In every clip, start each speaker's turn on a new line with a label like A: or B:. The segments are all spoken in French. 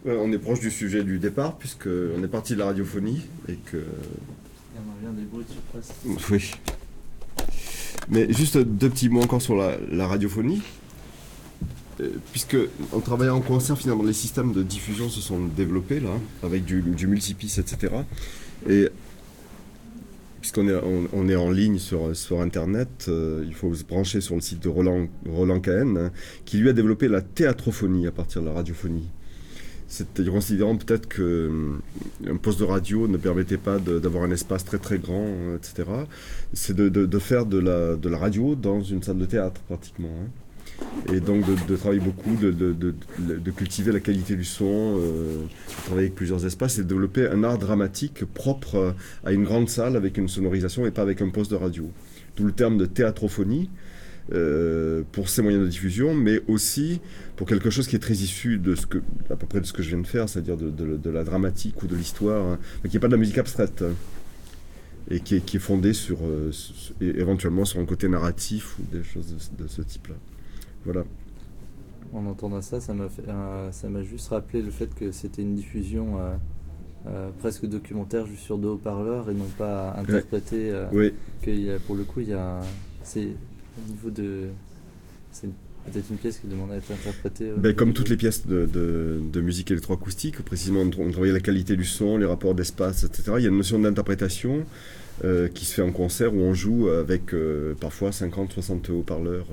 A: Ouais, on est proche du sujet du départ, puisqu'on est parti de la radiophonie, et que...
B: Et on revient des bruits de surface.
A: Oui. Mais juste deux petits mots encore sur la radiophonie. Puisque en travaillant en concert, finalement, les systèmes de diffusion se sont développés, là, avec du multipiste, etc. Et puisqu'on est, on est en ligne sur Internet, il faut se brancher sur le site de Roland Cahen, hein, qui lui a développé la théâtrophonie à partir de la radiophonie. C'est-à-dire considérant peut-être qu'un poste de radio ne permettait pas d'avoir un espace très très grand, etc. C'est de faire de la radio dans une salle de théâtre pratiquement. Hein. Et donc de travailler beaucoup, de cultiver la qualité du son, de travailler avec plusieurs espaces et de développer un art dramatique propre à une grande salle avec une sonorisation et pas avec un poste de radio. D'où le terme de théâtrophonie. Pour ces moyens de diffusion, mais aussi pour quelque chose qui est très issu de à peu près de ce que je viens de faire, c'est-à-dire de la dramatique ou de l'histoire, hein, mais qui n'est pas de la musique abstraite, hein, et qui est fondée sur, éventuellement sur un côté narratif ou des choses de ce type-là. Voilà.
B: En entendant ça, ça m'a juste rappelé le fait que c'était une diffusion presque documentaire juste sur deux haut-parleurs et non pas interprétée.
A: Oui.
B: Pour le coup, c'est au niveau de... C'est peut-être une pièce qui demande à être interprétée.
A: Comme toutes les pièces de musique électroacoustique, précisément on travaille la qualité du son, les rapports d'espace, etc. Il y a une notion d'interprétation qui se fait en concert où on joue avec parfois 50-60 haut-parleurs.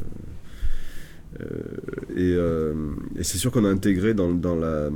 A: Et c'est sûr qu'on a intégré dans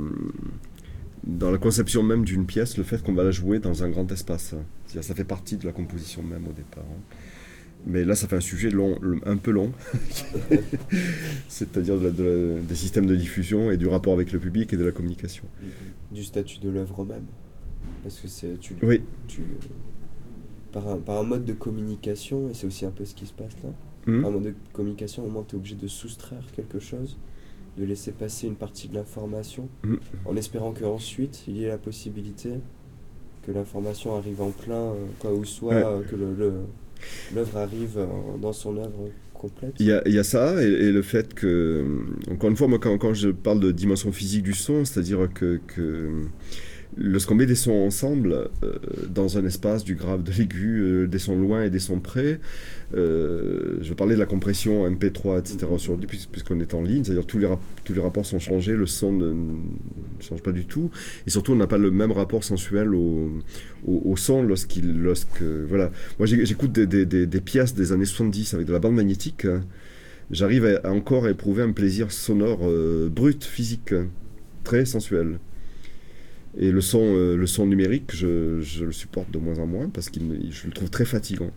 A: la conception même d'une pièce le fait qu'on va la jouer dans un grand espace. C'est-à-dire ça fait partie de la composition même au départ. Hein. Mais là, ça fait un sujet long, un peu long, c'est-à-dire des systèmes de diffusion et du rapport avec le public et de la communication.
C: Du statut de l'œuvre même. Parce que c'est
A: oui.
C: Par un mode de communication, et c'est aussi un peu ce qui se passe là, par un mode de communication, au moment tu es obligé de soustraire quelque chose, de laisser passer une partie de l'information, en espérant qu'ensuite, il y ait la possibilité que l'information arrive en plein, ou soit que l'œuvre arrive dans son œuvre complète.
A: Il y a ça, et le fait que, encore une fois, moi, quand je parle de dimension physique du son, c'est-à-dire que lorsqu'on met des sons ensemble, dans un espace, du grave, de l'aigu, des sons loin et des sons près, je parlais de la compression MP3, etc. aujourd'hui, puisqu'on est en ligne, c'est-à-dire tous les rapports sont changés, le son ne change pas du tout, et surtout on n'a pas le même rapport sensuel au son voilà. Moi j'écoute des pièces des années 70 avec de la bande magnétique, hein. J'arrive encore à éprouver un plaisir sonore brut, physique, très sensuel. Et le son numérique, je le supporte de moins en moins parce que je le trouve très fatigant.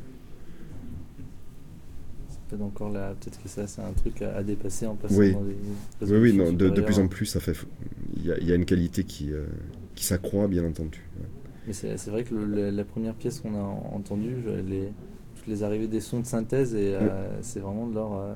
B: Peut-être encore là, peut-être que ça c'est un truc à dépasser en passant
A: oui.
B: dans des
A: oui, non, de plus en plus, il y a une qualité qui s'accroît, bien entendu.
B: Mais c'est vrai que la première pièce qu'on a entendue, toutes les arrivées des sons de synthèse, et c'est vraiment de l'ordre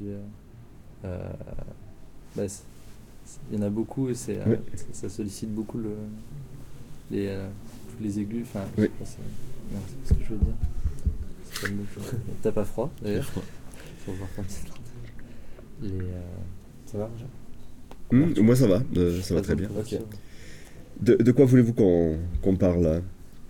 B: il y en a beaucoup et ça sollicite beaucoup tous les aigus. Enfin, je sais pas, c'est ce que je veux dire. C'est pas le mot que t'as pas froid d'ailleurs. Faut voir comme ça. Ça va déjà
A: moi ça va très bien.
C: Okay.
A: De quoi voulez-vous qu'on parle là?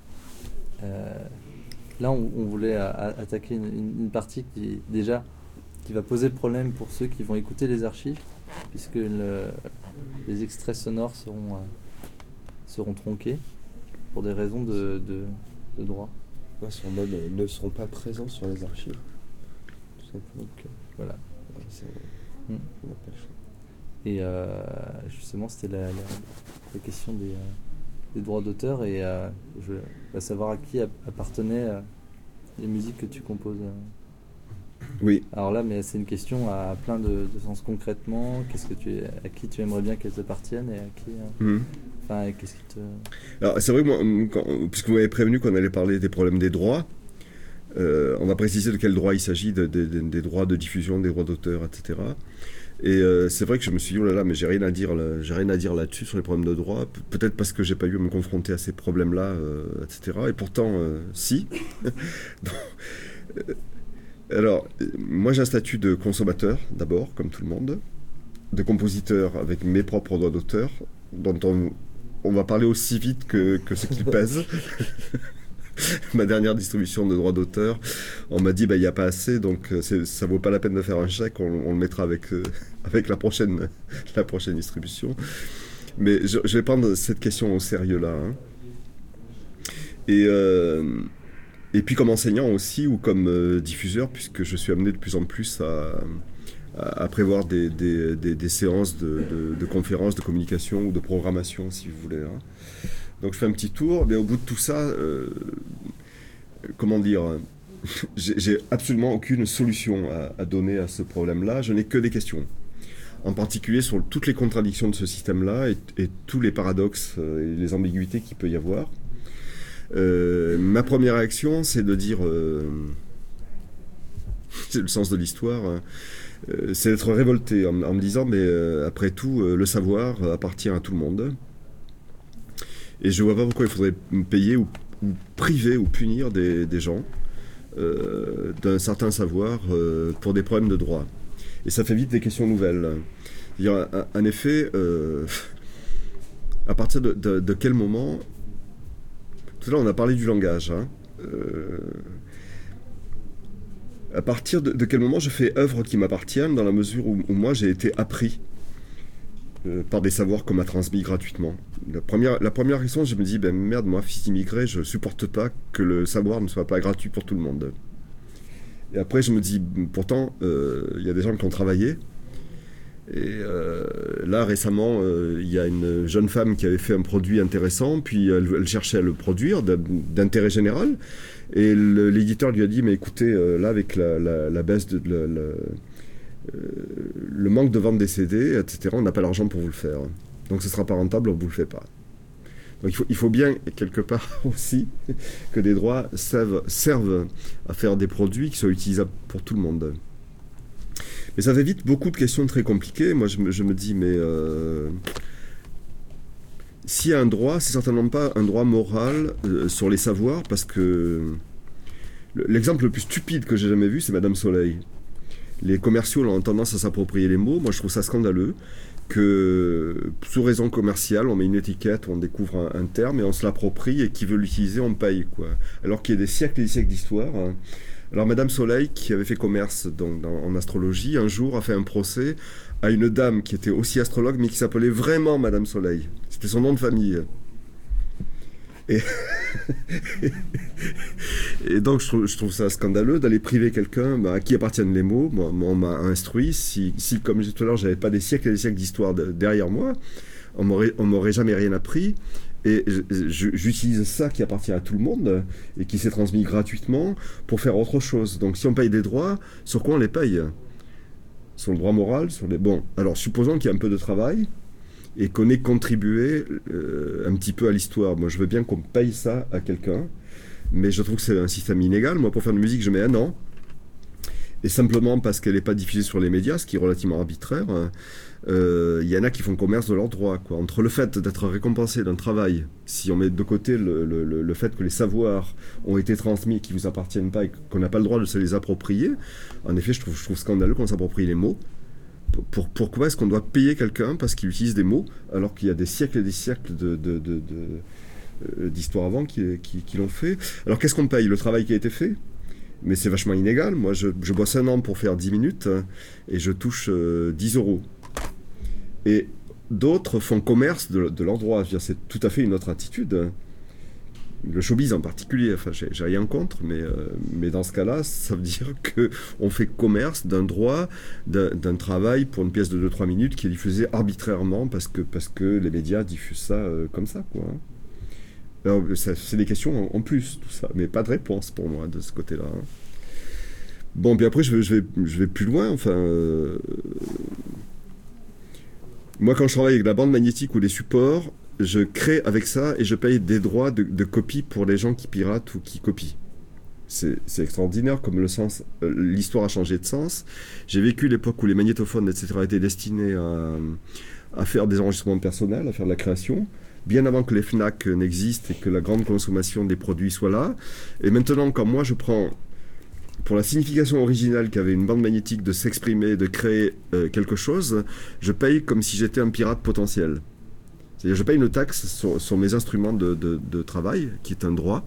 B: Là on voulait attaquer une partie qui va poser problème pour ceux qui vont écouter les archives, puisque les extraits sonores seront tronqués pour des raisons de droit.
C: Sur mode ne seront pas présents sur les archives. Tout simplement.
B: Donc, voilà.
C: On n'a pas le choix.
B: Et justement, c'était la question des droits d'auteur, et je voulais savoir à qui appartenaient les musiques que tu composes.
A: Oui.
B: Alors là, mais c'est une question à plein de sens concrètement. À qui tu aimerais bien qu'elles appartiennent, et à qui enfin, qu'est-ce qui te...
A: Alors c'est vrai que moi, puisque vous m'avez prévenu qu'on allait parler des problèmes des droits, on va préciser de quel droit il s'agit, des droits de diffusion, des droits d'auteur, etc. Et c'est vrai que je me suis dit, oh là là, mais j'ai rien à dire là-dessus sur les problèmes de droit, peut-être parce que j'ai pas eu à me confronter à ces problèmes-là, etc. Et pourtant, si. Donc, alors, moi j'ai un statut de consommateur, d'abord, comme tout le monde, de compositeur avec mes propres droits d'auteur, dont on va parler aussi vite que ce qu'il pèse. Ma dernière distribution de droits d'auteur, on m'a dit il n'y a pas assez, donc ça vaut pas la peine de faire un chèque, on le mettra avec la prochaine distribution. Mais je vais prendre cette question au sérieux là. Hein. Et puis comme enseignant aussi, ou comme diffuseur, puisque je suis amené de plus en plus à prévoir des séances de conférences, de communication ou de programmation, si vous voulez. Hein. Donc je fais un petit tour, mais au bout de tout ça, comment dire, j'ai absolument aucune solution à donner à ce problème-là, je n'ai que des questions. En particulier sur toutes les contradictions de ce système-là et tous les paradoxes et les ambiguïtés qu'il peut y avoir. Ma première réaction, c'est de dire, c'est le sens de l'histoire, c'est d'être révolté en me disant, mais après tout, le savoir appartient à tout le monde. Et je ne vois pas pourquoi il faudrait payer ou priver ou punir des gens d'un certain savoir pour des problèmes de droit. Et ça fait vite des questions nouvelles. En effet, à partir de quel moment... Tout à l'heure, on a parlé du langage. Hein, à partir de quel moment je fais œuvre qui m'appartienne, dans la mesure où moi j'ai été appris par des savoirs qu'on m'a transmis gratuitement. La première question, je me dis, merde, moi, fils d'immigré, je supporte pas que le savoir ne soit pas gratuit pour tout le monde. Et après, je me dis, pourtant, il y a des gens qui ont travaillé. Et là, récemment, il y a une jeune femme qui avait fait un produit intéressant, puis elle cherchait à le produire d'intérêt général. Et l'éditeur lui a dit, mais écoutez, là, avec la baisse le manque de vente des CD, etc., on n'a pas l'argent pour vous le faire. Donc ce ne sera pas rentable, on ne vous le fait pas. Donc il faut bien, quelque part aussi, que des droits servent à faire des produits qui soient utilisables pour tout le monde. Mais ça fait vite beaucoup de questions très compliquées. Moi, je me dis, mais s'il y a un droit, c'est certainement pas un droit moral sur les savoirs, parce que l'exemple le plus stupide que j'ai jamais vu, c'est Madame Soleil. Les commerciaux ont tendance à s'approprier les mots. Moi, je trouve ça scandaleux que, sous raison commerciale, on met une étiquette, on découvre un terme et on se l'approprie, et qui veut l'utiliser, on paye, quoi. Alors qu'il y a des siècles et des siècles d'histoire. Hein. Alors, Madame Soleil, qui avait fait commerce en astrologie, un jour a fait un procès à une dame qui était aussi astrologue, mais qui s'appelait vraiment Madame Soleil. C'était son nom de famille. Et donc je trouve ça scandaleux d'aller priver quelqu'un à qui appartiennent les mots. Moi, on m'a instruit, si comme je disais tout à l'heure, j'avais pas des siècles et des siècles d'histoire derrière moi, on m'aurait jamais rien appris. Et j'utilise ça qui appartient à tout le monde et qui s'est transmis gratuitement pour faire autre chose. Donc si on paye des droits, sur quoi on les paye? Sur le droit moral, sur les... Bon, alors supposons qu'il y a un peu de travail et qu'on ait contribué un petit peu à l'histoire. Moi, je veux bien qu'on paye ça à quelqu'un, mais je trouve que c'est un système inégal. Moi, pour faire de la musique, je mets 1 an. Et simplement parce qu'elle n'est pas diffusée sur les médias, ce qui est relativement arbitraire, il y en a qui font commerce de leurs droits, quoi. Entre le fait d'être récompensé d'un travail, si on met de côté le fait que les savoirs ont été transmis et qui ne vous appartiennent pas et qu'on n'a pas le droit de se les approprier, en effet, je trouve scandaleux qu'on s'approprie les mots. Pourquoi est-ce qu'on doit payer quelqu'un parce qu'il utilise des mots alors qu'il y a des siècles et des siècles d'histoire avant qui l'ont fait? Alors qu'est-ce qu'on paye? Le travail qui a été fait? Mais c'est vachement inégal. Moi, je bosse 1 an pour faire 10 minutes et je touche 10 €. Et d'autres font commerce de leurs droits. Je veux dire, c'est tout à fait une autre attitude. Le showbiz en particulier, enfin, j'ai rien contre, mais dans ce cas-là, ça veut dire qu'on fait commerce d'un droit, d'un travail pour une pièce de 2-3 minutes qui est diffusée arbitrairement parce que les médias diffusent ça comme ça, quoi. Alors, c'est des questions en plus, tout ça, mais pas de réponse pour moi de ce côté-là. Hein. Bon, puis après, je vais plus loin, enfin... Moi, quand je travaille avec la bande magnétique ou les supports, je crée avec ça et je paye des droits de copie pour les gens qui piratent ou qui copient. C'est extraordinaire comme l'histoire a changé de sens. J'ai vécu l'époque où les magnétophones, etc., étaient destinés à faire des enregistrements personnels, à faire de la création, bien avant que les FNAC n'existent et que la grande consommation des produits soit là. Et maintenant, quand moi je prends, pour la signification originale qu'avait une bande magnétique de s'exprimer, de créer quelque chose, je paye comme si j'étais un pirate potentiel. C'est-à-dire je paye une taxe sur mes instruments de travail, qui est un droit.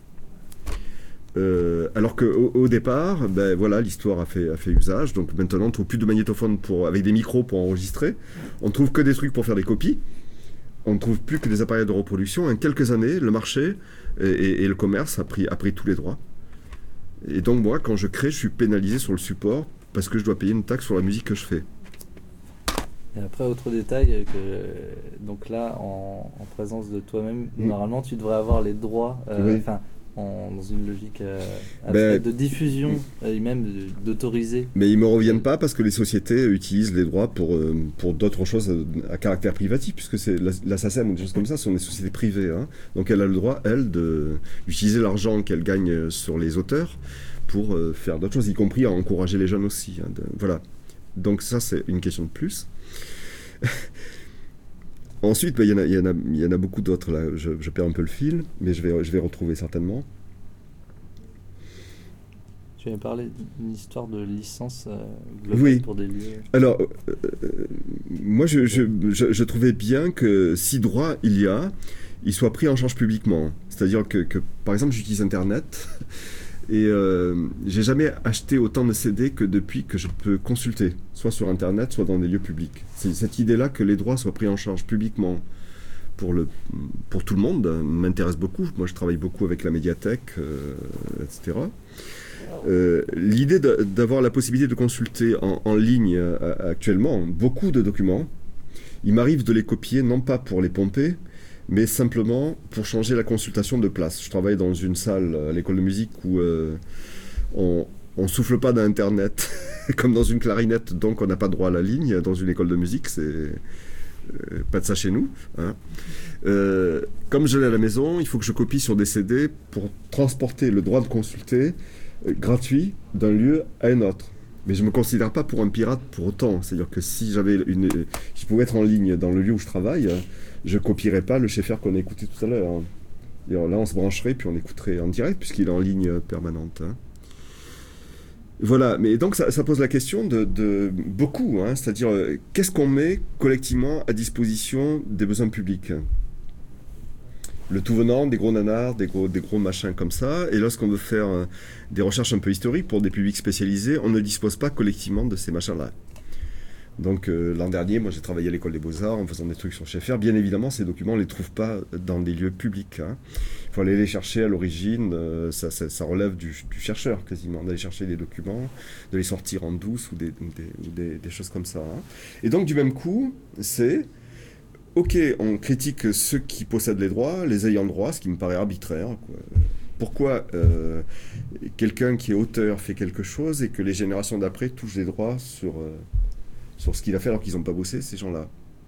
A: Alors qu'au départ, ben voilà, l'histoire a fait usage. Donc maintenant, on ne trouve plus de magnétophones avec des micros pour enregistrer. On ne trouve que des trucs pour faire des copies. On ne trouve plus que des appareils de reproduction. En quelques années, le marché et le commerce a pris tous les droits. Et donc moi, quand je crée, je suis pénalisé sur le support parce que je dois payer une taxe sur la musique que je fais.
B: Et après, autre détail, donc là, en présence de toi-même, normalement, tu devrais avoir les droits,
A: Oui.
B: dans une logique de diffusion et même d'autoriser.
A: Mais ils ne me reviennent pas parce que les sociétés utilisent les droits pour d'autres choses à caractère privatif, puisque c'est la SACEM ou des choses comme ça, ce sont des sociétés privées. Hein. Donc elle a le droit, elle, d'utiliser l'argent qu'elle gagne sur les auteurs pour faire d'autres choses, y compris à encourager les jeunes aussi. Hein, voilà. Donc ça, c'est une question de plus. Ensuite, il y en a beaucoup d'autres. Là, je perds un peu le fil, mais je vais retrouver certainement.
B: Tu avais parlé d'une histoire de licence globale pour des lieux.
A: Alors, moi, je trouvais bien que si droit il soit pris en charge publiquement. C'est-à-dire que par exemple, j'utilise Internet et j'ai jamais acheté autant de CD que depuis que je peux consulter, soit sur Internet, soit dans des lieux publics. C'est cette idée-là que les droits soient pris en charge publiquement pour tout le monde m'intéresse beaucoup. Moi, je travaille beaucoup avec la médiathèque, etc. L'idée d'avoir la possibilité de consulter en ligne actuellement beaucoup de documents, il m'arrive de les copier, non pas pour les pomper, mais simplement pour changer la consultation de place. Je travaille dans une salle à l'école de musique où on souffle pas d'Internet, comme dans une clarinette, donc on n'a pas droit à la ligne. Dans une école de musique, c'est pas de ça chez nous. Hein. Comme je l'ai à la maison, il faut que je copie sur des CD pour transporter le droit de consulter gratuit d'un lieu à un autre. Mais je ne me considère pas pour un pirate pour autant. C'est-à-dire que si je pouvais être en ligne dans le lieu où je travaille, je ne copierais pas le Schaeffer qu'on a écouté tout à l'heure. Hein. Et là, on se brancherait puis on écouterait en direct puisqu'il est en ligne permanente. Hein. Voilà, mais donc ça pose la question de beaucoup. Hein. C'est-à-dire, qu'est-ce qu'on met collectivement à disposition des besoins publics ? Le tout venant, des gros nanars, des gros machins comme ça. Et lorsqu'on veut faire des recherches un peu historiques pour des publics spécialisés, on ne dispose pas collectivement de ces machins-là. Donc l'an dernier, moi j'ai travaillé à l'école des Beaux-Arts en faisant des trucs sur Schaeffer. Bien évidemment, ces documents, on ne les trouve pas dans des lieux publics. Hein. Il faut aller les chercher à l'origine. Ça relève du chercheur quasiment, d'aller chercher des documents, de les sortir en douce ou des choses comme ça. Hein. Et donc du même coup, c'est... Ok, on critique ceux qui possèdent les droits, les ayants droit, ce qui me paraît arbitraire. Quoi. Pourquoi quelqu'un qui est auteur fait quelque chose et que les générations d'après touchent des droits sur ce qu'il a fait alors qu'ils n'ont pas bossé, ces gens-là?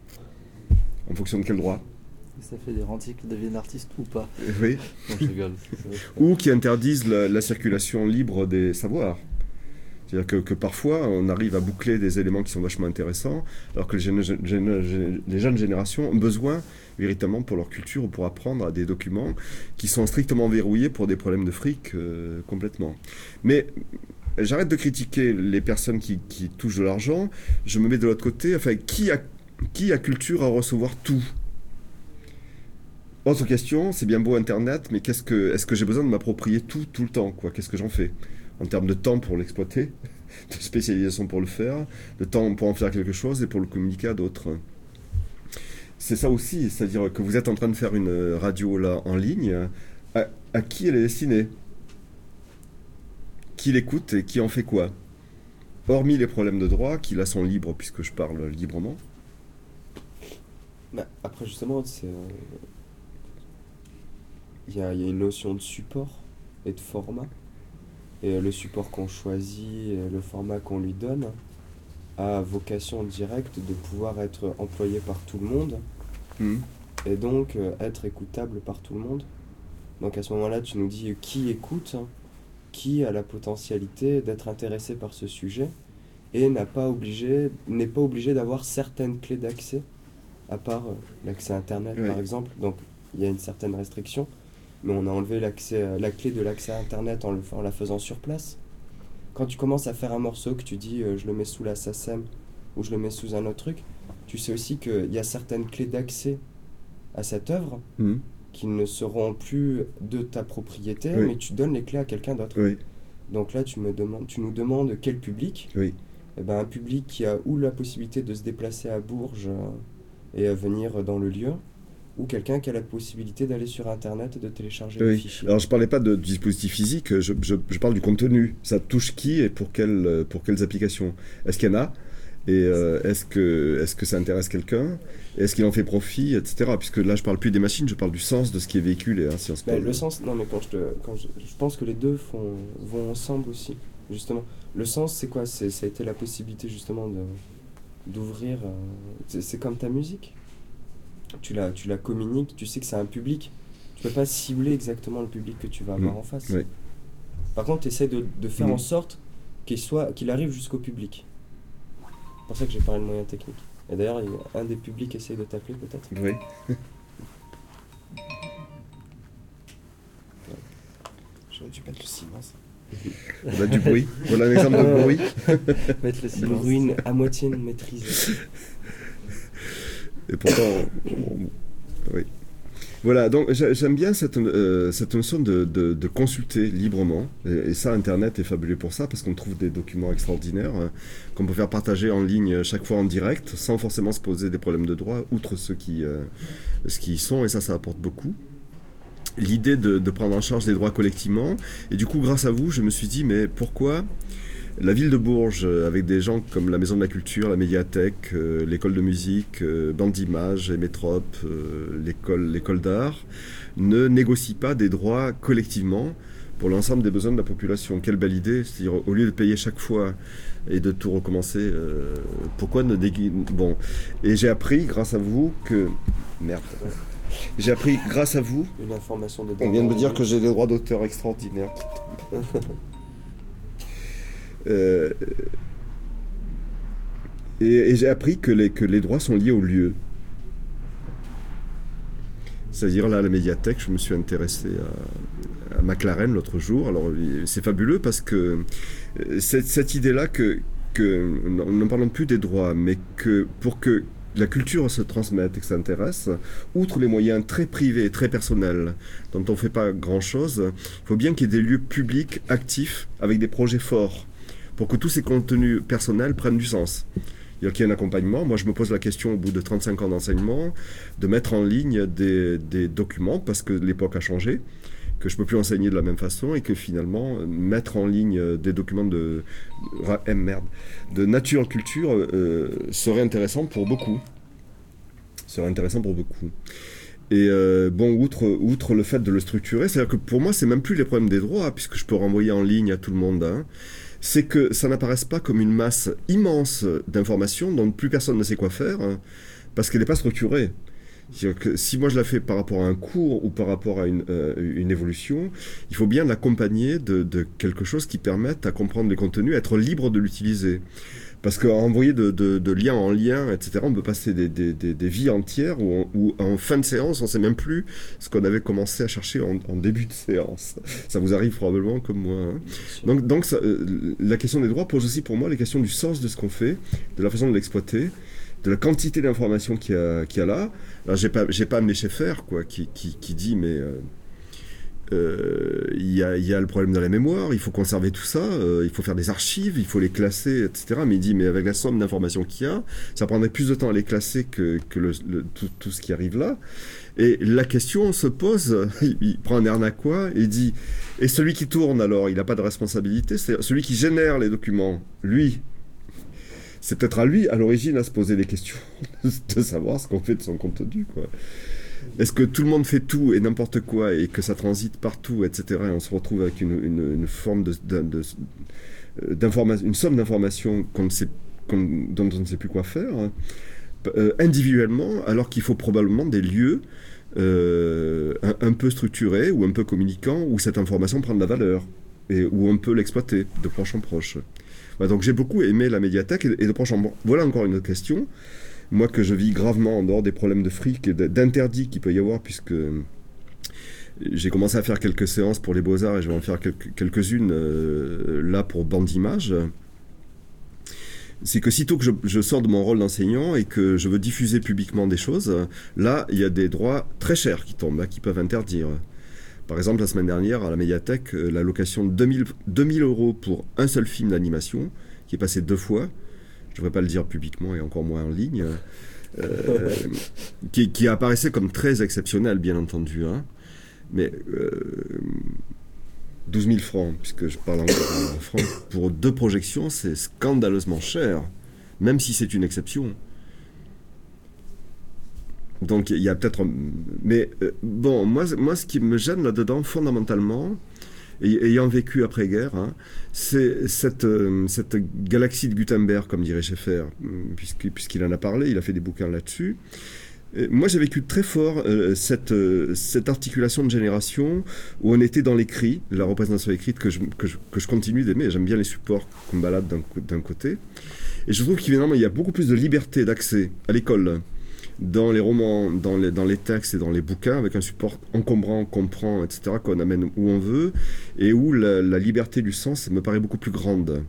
A: En fonction de quel droit?
B: Ça fait des rentiers qui deviennent artistes ou pas?
A: Oui.
B: Non, je rigole.
A: Ou qui interdisent la circulation libre des savoirs. C'est-à-dire que parfois, on arrive à boucler des éléments qui sont vachement intéressants, alors que les jeunes générations ont besoin, véritablement, pour leur culture ou pour apprendre à des documents qui sont strictement verrouillés pour des problèmes de fric complètement. Mais j'arrête de critiquer les personnes qui touchent de l'argent, je me mets de l'autre côté, enfin, qui a culture à recevoir tout ? Autre question, c'est bien beau Internet, mais est-ce que j'ai besoin de m'approprier tout le temps, quoi ? Qu'est-ce que j'en fais ? En termes de temps pour l'exploiter, de spécialisation pour le faire, de temps pour en faire quelque chose et pour le communiquer à d'autres. C'est ça aussi, c'est-à-dire que vous êtes en train de faire une radio là en ligne, à qui elle est destinée ? Qui l'écoute et qui en fait quoi ? Hormis les problèmes de droit, qui là sont libres puisque je parle librement.
C: Bah, après justement, il y a une notion de support et de format. Et le support qu'on choisit, le format qu'on lui donne, a vocation directe de pouvoir être employé par tout le monde et donc être écoutable par tout le monde. Donc à ce moment-là, tu nous dis qui écoute, qui a la potentialité d'être intéressé par ce sujet et n'est pas obligé d'avoir certaines clés d'accès, à part l'accès Internet par exemple. Donc il y a une certaine restriction. Mais on a enlevé la clé de l'accès à Internet en la faisant sur place. Quand tu commences à faire un morceau, que tu dis je le mets sous la SACEM ou je le mets sous un autre truc, tu sais aussi qu'il y a certaines clés d'accès à cette œuvre qui ne seront plus de ta propriété, mais tu donnes les clés à quelqu'un d'autre.
A: Oui.
C: Donc là, tu nous demandes quel public.
A: Oui.
C: Eh ben, un public qui a ou la possibilité de se déplacer à Bourges et à venir dans le lieu, ou quelqu'un qui a la possibilité d'aller sur Internet et de télécharger les fichiers.
A: Alors je ne parlais pas de dispositif physique, je parle du contenu. Ça touche qui et pour quelles applications? Est-ce qu'il y en a? Et est-ce que ça intéresse quelqu'un? Est-ce qu'il en fait profit, etc. Puisque là, je ne parle plus des machines, je parle du sens de ce qui est véhiculé. Hein, si on se
C: le sens, non, mais je pense que les deux vont ensemble aussi, justement. Le sens, c'est quoi? Ça a été la possibilité, justement, d'ouvrir... c'est comme ta musique. Tu la communiques, tu sais que c'est un public. Tu ne peux pas cibler exactement le public que tu vas avoir en face.
A: Oui.
C: Par contre, tu essaies de faire en sorte qu'il arrive jusqu'au public. C'est pour ça que j'ai parlé de moyens techniques. Et d'ailleurs, un des publics essaye de t'appeler peut-être.
A: Oui.
C: J'aurais dû mettre le silence.
A: On a du bruit. Voilà un exemple de bruit.
B: Mettre le silence.
C: Bruit à moitié maîtrisé.
A: Et pourtant, oui. Voilà, donc j'aime bien cette notion de consulter librement. Et ça, Internet est fabuleux pour ça, parce qu'on trouve des documents extraordinaires qu'on peut faire partager en ligne chaque fois en direct, sans forcément se poser des problèmes de droit, outre ceux qui y sont, et ça apporte beaucoup. L'idée de prendre en charge des droits collectivement. Et du coup, grâce à vous, je me suis dit, mais pourquoi la ville de Bourges, avec des gens comme la Maison de la Culture, la médiathèque, l'école de musique, Banque d'Images, Métrope, l'école d'art, ne négocie pas des droits collectivement pour l'ensemble des besoins de la population? Quelle belle idée! C'est-à-dire, au lieu de payer chaque fois et de tout recommencer, pourquoi ne Bon, et j'ai appris, grâce à vous, que... Merde. J'ai appris, grâce à vous...
C: Une information de...
A: On vient de me dire que j'ai des droits d'auteur extraordinaires. Et j'ai appris que les droits sont liés au lieu. C'est-à-dire, là, à la médiathèque, je me suis intéressé à McLaren l'autre jour. Alors, c'est fabuleux parce que cette idée-là nous ne parlons plus des droits, mais que pour que la culture se transmette et que ça intéresse, outre les moyens très privés et très personnels dont on ne fait pas grand-chose, il faut bien qu'il y ait des lieux publics actifs avec des projets forts pour que tous ces contenus personnels prennent du sens. Il y a un accompagnement. Moi, je me pose la question, au bout de 35 ans d'enseignement, de mettre en ligne des documents, parce que l'époque a changé, que je ne peux plus enseigner de la même façon, et que finalement, mettre en ligne des documents de nature culture serait intéressant pour beaucoup. Et outre le fait de le structurer, c'est-à-dire que pour moi, c'est même plus les problèmes des droits, puisque je peux renvoyer en ligne à tout le monde, hein, c'est que ça n'apparaisse pas comme une masse immense d'informations dont plus personne ne sait quoi faire, hein, parce qu'elle n'est pas structurée. C'est-à-dire que si moi je la fais par rapport à un cours ou par rapport à une évolution, il faut bien l'accompagner de quelque chose qui permette à comprendre les contenus, à être libre de l'utiliser. Parce qu'envoyer de lien en lien, etc., on peut passer des vies entières où en fin de séance, on ne sait même plus ce qu'on avait commencé à chercher en début de séance. Ça vous arrive probablement comme moi. Hein. Donc ça, la question des droits pose aussi pour moi les questions du sens de ce qu'on fait, de la façon de l'exploiter, de la quantité d'informations qu'il y a là. Alors, j'ai pas amené Schaeffer, quoi, qui dit, mais... il y a le problème de la mémoire, il faut conserver tout ça, il faut faire des archives, il faut les classer, etc. Mais il dit, mais avec la somme d'informations qu'il y a, ça prendrait plus de temps à les classer que tout ce qui arrive là. Et la question se pose, il prend un air naqua et dit, et celui qui tourne alors, il n'a pas de responsabilité, c'est celui qui génère les documents, lui. C'est peut-être à lui, à l'origine, à se poser des questions, de savoir ce qu'on fait de son contenu, quoi. Est-ce que tout le monde fait tout et n'importe quoi et que ça transite partout, etc. et on se retrouve avec une forme d'information, une somme d'informations dont on ne sait plus quoi faire, hein, individuellement, alors qu'il faut probablement des lieux un peu structurés ou un peu communicants où cette information prend de la valeur et où on peut l'exploiter de proche en proche. Voilà, donc j'ai beaucoup aimé la médiathèque et de proche en proche. Voilà encore une autre question. Moi, que je vis gravement en dehors des problèmes de fric et d'interdits qu'il peut y avoir, puisque j'ai commencé à faire quelques séances pour les Beaux-Arts et je vais en faire quelques-unes là pour Banque d'Images. c'est que sitôt que je sors de mon rôle d'enseignant et que je veux diffuser publiquement des choses, là, il y a des droits très chers qui tombent, qui peuvent interdire. Par exemple, la semaine dernière, à la médiathèque, la location de 2000 € pour un seul film d'animation, qui est passé 2 fois, je ne devrais pas le dire publiquement et encore moins en ligne, qui apparaissait comme très exceptionnel, bien entendu, hein, mais 12 000 francs, puisque je parle encore en francs, pour 2 projections, c'est scandaleusement cher, même si c'est une exception. Donc il y a peut-être... Mais bon, moi, ce qui me gêne là-dedans, fondamentalement, ayant vécu après-guerre, hein, c'est cette galaxie de Gutenberg, comme dirait Schaeffer, puisqu'il en a parlé, il a fait des bouquins là-dessus. Moi, j'ai vécu très fort cette articulation de génération où on était dans l'écrit, la représentation écrite que je continue d'aimer. J'aime bien les supports qu'on balade d'un côté. Et je trouve qu'évidemment, il y a beaucoup plus de liberté d'accès à l'école dans les romans, dans les textes et dans les bouquins, avec un support encombrant, qu'on prend, etc., qu'on amène où on veut, et où la liberté du sens me paraît beaucoup plus grande.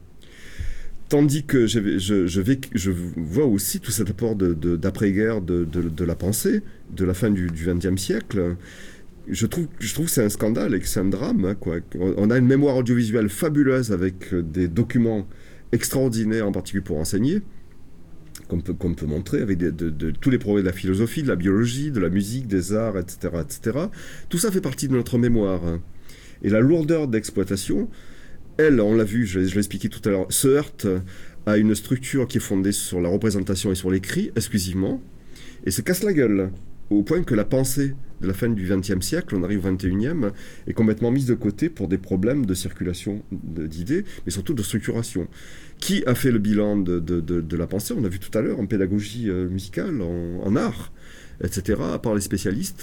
A: Tandis que je vois aussi tout cet apport d'après-guerre, de la pensée, de la fin du XXe siècle. Je trouve que c'est un scandale et que c'est un drame, hein, quoi. On a une mémoire audiovisuelle fabuleuse avec des documents extraordinaires, en particulier pour enseigner, qu'on peut montrer, avec de tous les progrès de la philosophie, de la biologie, de la musique, des arts, etc., etc. Tout ça fait partie de notre mémoire. Et la lourdeur d'exploitation, elle, on l'a vu, je l'ai expliqué tout à l'heure, se heurte à une structure qui est fondée sur la représentation et sur l'écrit, exclusivement, et se casse la gueule, au point que la pensée de la fin du XXe siècle, on arrive au XXIe, est complètement mise de côté pour des problèmes de circulation d'idées, mais surtout de structuration. Qui a fait le bilan de la pensée? On a vu tout à l'heure en pédagogie musicale, en art, etc., à part les spécialistes.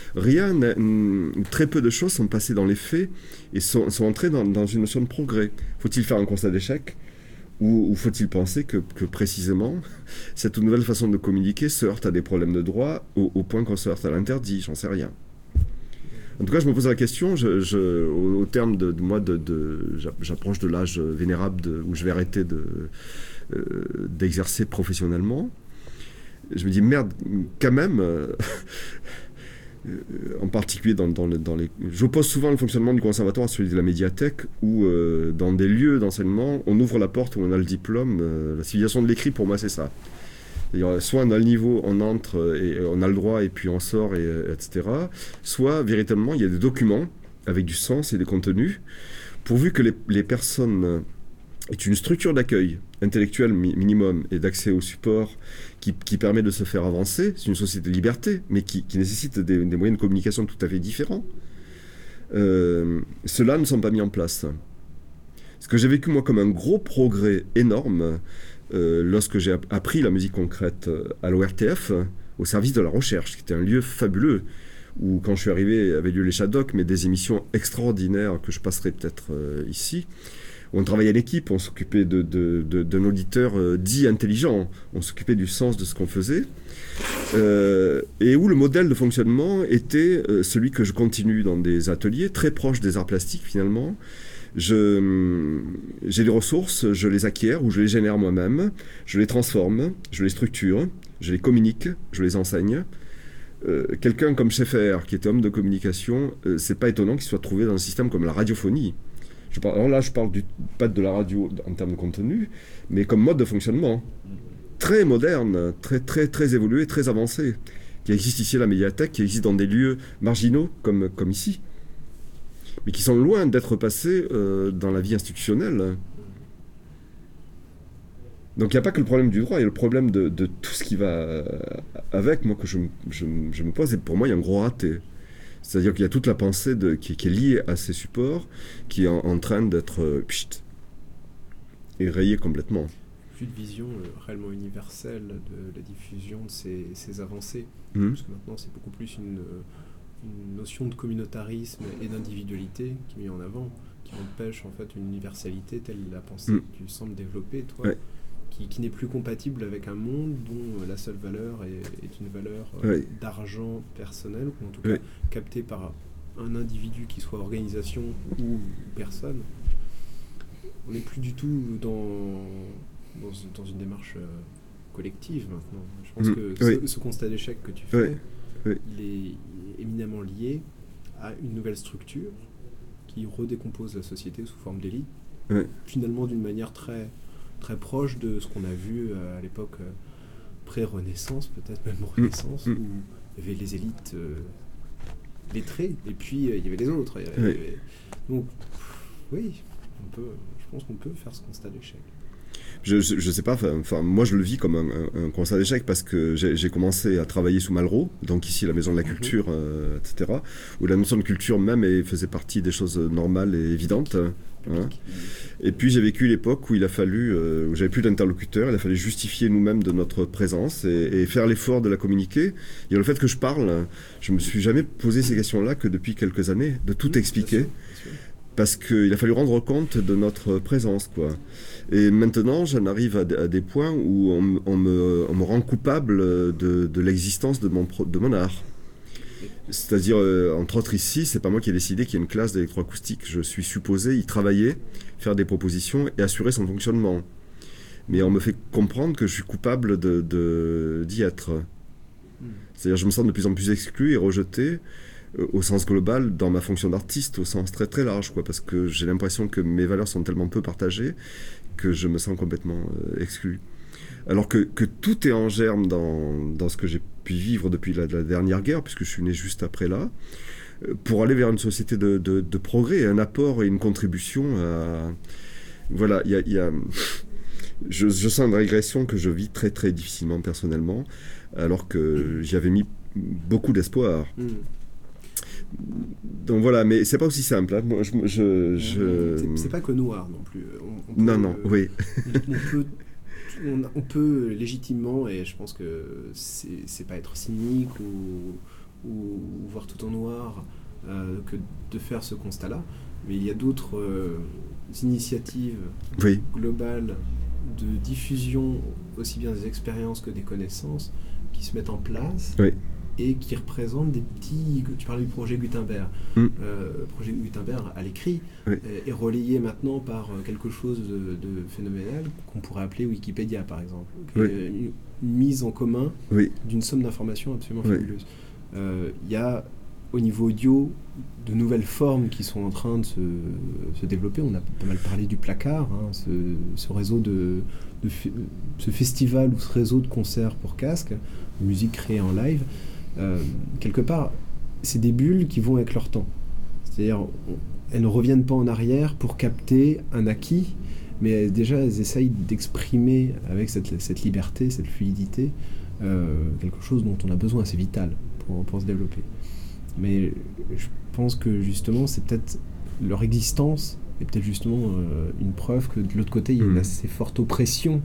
A: Très peu de choses sont passées dans les faits et sont entrées dans une notion de progrès. Faut-il faire un constat d'échec? Ou faut-il penser que précisément, cette nouvelle façon de communiquer se heurte à des problèmes de droit au point qu'on se heurte à l'interdit? J'en sais rien. En tout cas, je me pose la question, au terme j'approche de l'âge vénérable où je vais arrêter d'exercer professionnellement. Je me dis, merde, quand même, en particulier dans les... J'oppose souvent le fonctionnement du conservatoire à celui de la médiathèque, où dans des lieux d'enseignement, on ouvre la porte où on a le diplôme. La civilisation de l'écrit, pour moi, c'est ça. Soit on a le niveau, on entre et on a le droit et puis on sort, etc. Soit véritablement il y a des documents avec du sens et des contenus, pourvu que les personnes aient une structure d'accueil intellectuel minimum et d'accès au support qui permet de se faire avancer. C'est une société de liberté, mais qui nécessite des moyens de communication tout à fait différents. Ceux-là ne sont pas mis en place. Ce que j'ai vécu moi comme un gros progrès énorme, lorsque j'ai appris la musique concrète à l'ORTF, au service de la recherche, qui était un lieu fabuleux, où quand je suis arrivé, avait lieu les Shadocks, mais des émissions extraordinaires que je passerai peut-être ici, où on travaillait en équipe, on s'occupait d'un auditeur dit intelligent, on s'occupait du sens de ce qu'on faisait, et où le modèle de fonctionnement était celui que je continue dans des ateliers, très proches des arts plastiques finalement. J'ai des ressources, je les acquiers ou je les génère moi-même, je les transforme, je les structure, je les communique, je les enseigne. Quelqu'un comme Schaeffer, qui était homme de communication, c'est pas étonnant qu'il soit trouvé dans un système comme la radiophonie. Alors là, je parle pas de la radio en termes de contenu, mais comme mode de fonctionnement. Très moderne, très, très, très évolué, très avancé, qui existe ici à la médiathèque, qui existe dans des lieux marginaux comme ici, mais qui sont loin d'être passés dans la vie institutionnelle. Donc il n'y a pas que le problème du droit, il y a le problème de tout ce qui va avec, moi, que je me pose, et pour moi, il y a un gros raté. C'est-à-dire qu'il y a toute la pensée qui est liée à ces supports, qui est en train d'être érayée complètement.
D: Plus de vision réellement universelle de la diffusion de ces avancées, parce que maintenant, c'est beaucoup plus une notion de communautarisme et d'individualité qui est mise en avant, qui empêche en fait une universalité telle la pensée que tu sembles développer, toi, qui n'est plus compatible avec un monde dont la seule valeur est une valeur d'argent personnel, ou en tout cas captée par un individu qui soit organisation ou personne. On n'est plus du tout dans dans une démarche collective maintenant. Je pense que ce constat d'échec que tu fais, il est éminemment lié à une nouvelle structure qui redécompose la société sous forme d'élite, finalement d'une manière très, très proche de ce qu'on a vu à l'époque pré-Renaissance, peut-être même Renaissance, où il y avait les élites lettrées, et puis il y avait les autres. Donc, oui, je pense qu'on peut faire ce constat d'échec.
A: Je sais pas, moi je le vis comme un constat d'échec parce que j'ai commencé à travailler sous Malraux, donc ici la Maison de la Culture, etc., où la notion de culture même faisait partie des choses normales et évidentes. Hein. Et puis j'ai vécu l'époque où il a fallu, où j'avais plus d'interlocuteurs, il a fallu justifier nous-mêmes de notre présence et faire l'effort de la communiquer. Et le fait que je parle, je me suis jamais posé ces questions-là que depuis quelques années, de tout expliquer. Bien sûr. Parce qu'il a fallu rendre compte de notre présence, quoi. Et maintenant, j'en arrive à des points où on me rend coupable de l'existence de mon art. C'est-à-dire, entre autres ici, c'est pas moi qui ai décidé qu'il y ait une classe d'électroacoustique. Je suis supposé y travailler, faire des propositions et assurer son fonctionnement. Mais on me fait comprendre que je suis coupable d'y être. C'est-à-dire, je me sens de plus en plus exclu et rejeté au sens global dans ma fonction d'artiste, au sens très très large, quoi, parce que j'ai l'impression que mes valeurs sont tellement peu partagées que je me sens complètement exclu. Alors que tout est en germe dans ce que j'ai pu vivre depuis la dernière guerre, puisque je suis né juste après là, pour aller vers une société de progrès, un apport et une contribution à... Voilà, je sens une régression que je vis très très difficilement personnellement, alors que j'y avais mis beaucoup d'espoir. Donc voilà, mais c'est pas aussi simple. Hein. Moi,
D: c'est pas que noir non plus.
A: Oui.
D: On peut légitimement, et je pense que c'est pas être cynique ou voir tout en noir, que de faire ce constat-là. Mais il y a d'autres initiatives globales de diffusion, aussi bien des expériences que des connaissances, qui se mettent en place. Et qui représentent des petits... Tu parlais du projet Gutenberg. Le projet Gutenberg à l'écrit est relayé maintenant par quelque chose de phénoménal qu'on pourrait appeler Wikipédia, par exemple. Une mise en commun d'une somme d'informations absolument fabuleuse. Il y a, au niveau audio, de nouvelles formes qui sont en train de se développer. On a pas mal parlé du placard, hein, ce réseau ce festival ou ce réseau de concerts pour casque, de musique créée en live. Quelque part, c'est des bulles qui vont avec leur temps. C'est-à-dire, elles ne reviennent pas en arrière pour capter un acquis, mais déjà, elles essayent d'exprimer avec cette liberté, cette fluidité, quelque chose dont on a besoin, c'est vital pour se développer. Mais je pense que justement, c'est peut-être leur existence est peut-être justement une preuve que de l'autre côté, il y a une assez forte oppression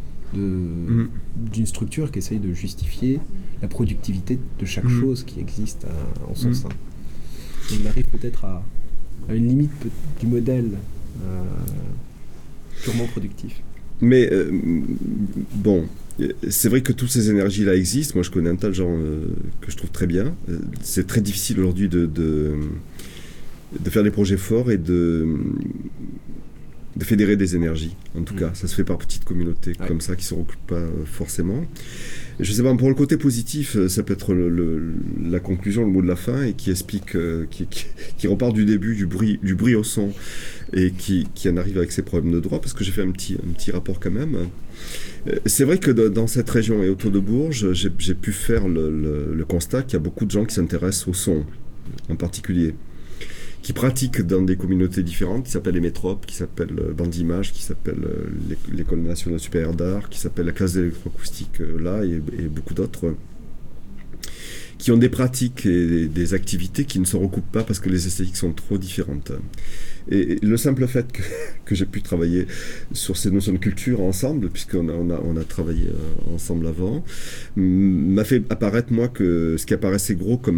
D: d'une structure qui essaye de justifier la productivité de chaque chose qui existe en son sein. Et on arrive peut-être à une limite du modèle purement productif.
A: Mais bon, c'est vrai que toutes ces énergies-là existent. Moi, je connais un tas de gens que je trouve très bien. C'est très difficile aujourd'hui de faire des projets forts et de fédérer des énergies. En tout cas, ça se fait par petites communautés comme ça qui ne se recoupent pas forcément. Je ne sais pas, pour le côté positif, ça peut être la conclusion, le mot de la fin, et qui explique, qui repart du début, du bruit au son, et qui en arrive avec ses problèmes de droit, parce que j'ai fait un petit rapport quand même. C'est vrai que dans cette région et autour de Bourges, j'ai pu faire le constat qu'il y a beaucoup de gens qui s'intéressent au son, en particulier, qui pratiquent dans des communautés différentes, qui s'appellent les Métropes, qui s'appellent Bandimage, qui s'appellent l'École nationale supérieure d'art, qui s'appelle la classe d'électroacoustique là, et beaucoup d'autres, qui ont des pratiques et des activités qui ne se recoupent pas parce que les esthétiques sont trop différentes. Et le simple fait que j'ai pu travailler sur ces notions de culture ensemble, puisqu'on a travaillé ensemble avant, m'a fait apparaître, moi, que ce qui apparaissait gros comme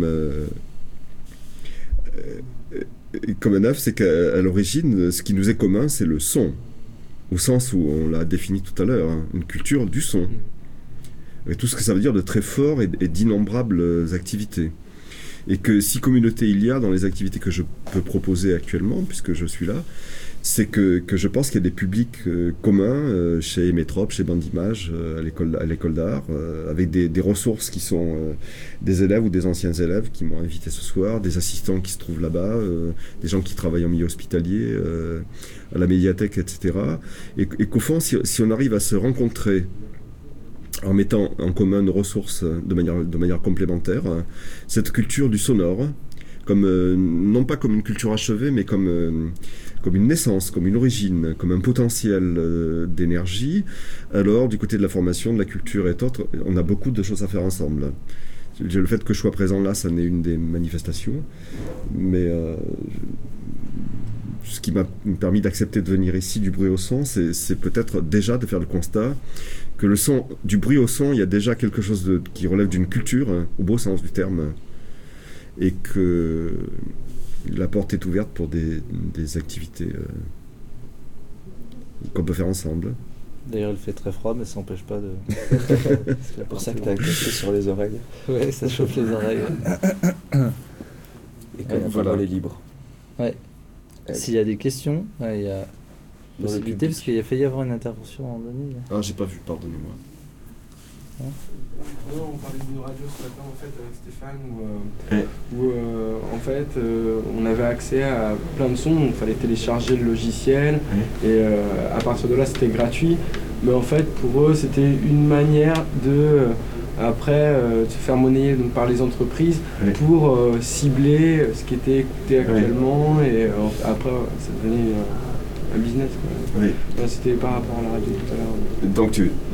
A: un œuf, c'est qu'à l'origine, ce qui nous est commun, c'est le son, au sens où on l'a défini tout à l'heure, hein, une culture du son, et tout ce que ça veut dire de très fort et d'innombrables activités. Et que si communauté il y a dans les activités que je peux proposer actuellement, puisque je suis là, c'est que je pense qu'il y a des publics communs chez Métrope, chez Bandimage, à l'école d'art, avec des ressources qui sont des élèves ou des anciens élèves qui m'ont invité ce soir, des assistants qui se trouvent là-bas, des gens qui travaillent en milieu hospitalier, à la médiathèque, etc. Et qu'au fond, si on arrive à se rencontrer en mettant en commun nos ressources de manière complémentaire, cette culture du sonore, non pas comme une culture achevée, mais comme une naissance, comme une origine, comme un potentiel d'énergie, alors du côté de la formation, de la culture et autres, on a beaucoup de choses à faire ensemble. Le fait que je sois présent là, ça n'est une des manifestations, mais ce qui m'a permis d'accepter de venir ici du bruit au son, c'est peut-être déjà de faire le constat que le son, du bruit au son, il y a déjà quelque chose qui relève d'une culture, au beau sens du terme, et que la porte est ouverte pour des activités qu'on peut faire ensemble.
B: D'ailleurs, il fait très froid, mais ça n'empêche pas de...
C: C'est pour ça que tu as un cachet sur les oreilles.
B: Ouais, ça chauffe les oreilles.
C: Et que la parole est libre.
B: Ouais. S'il y a des questions, il y a possibilité, parce qu'il a failli y avoir une intervention en Denis.
A: Ah, j'ai pas vu, pardonnez-moi.
B: Hein?
D: Non, on parlait d'une radio ce matin en fait avec Stéphane où en fait on avait accès à plein de sons, donc il fallait télécharger le logiciel et à partir de là c'était gratuit, mais en fait pour eux c'était une manière de se faire monnayer donc, par les entreprises pour cibler ce qui était écouté actuellement et après ça devenait un business quoi. C'était par rapport à la radio tout à l'heure.
A: Donc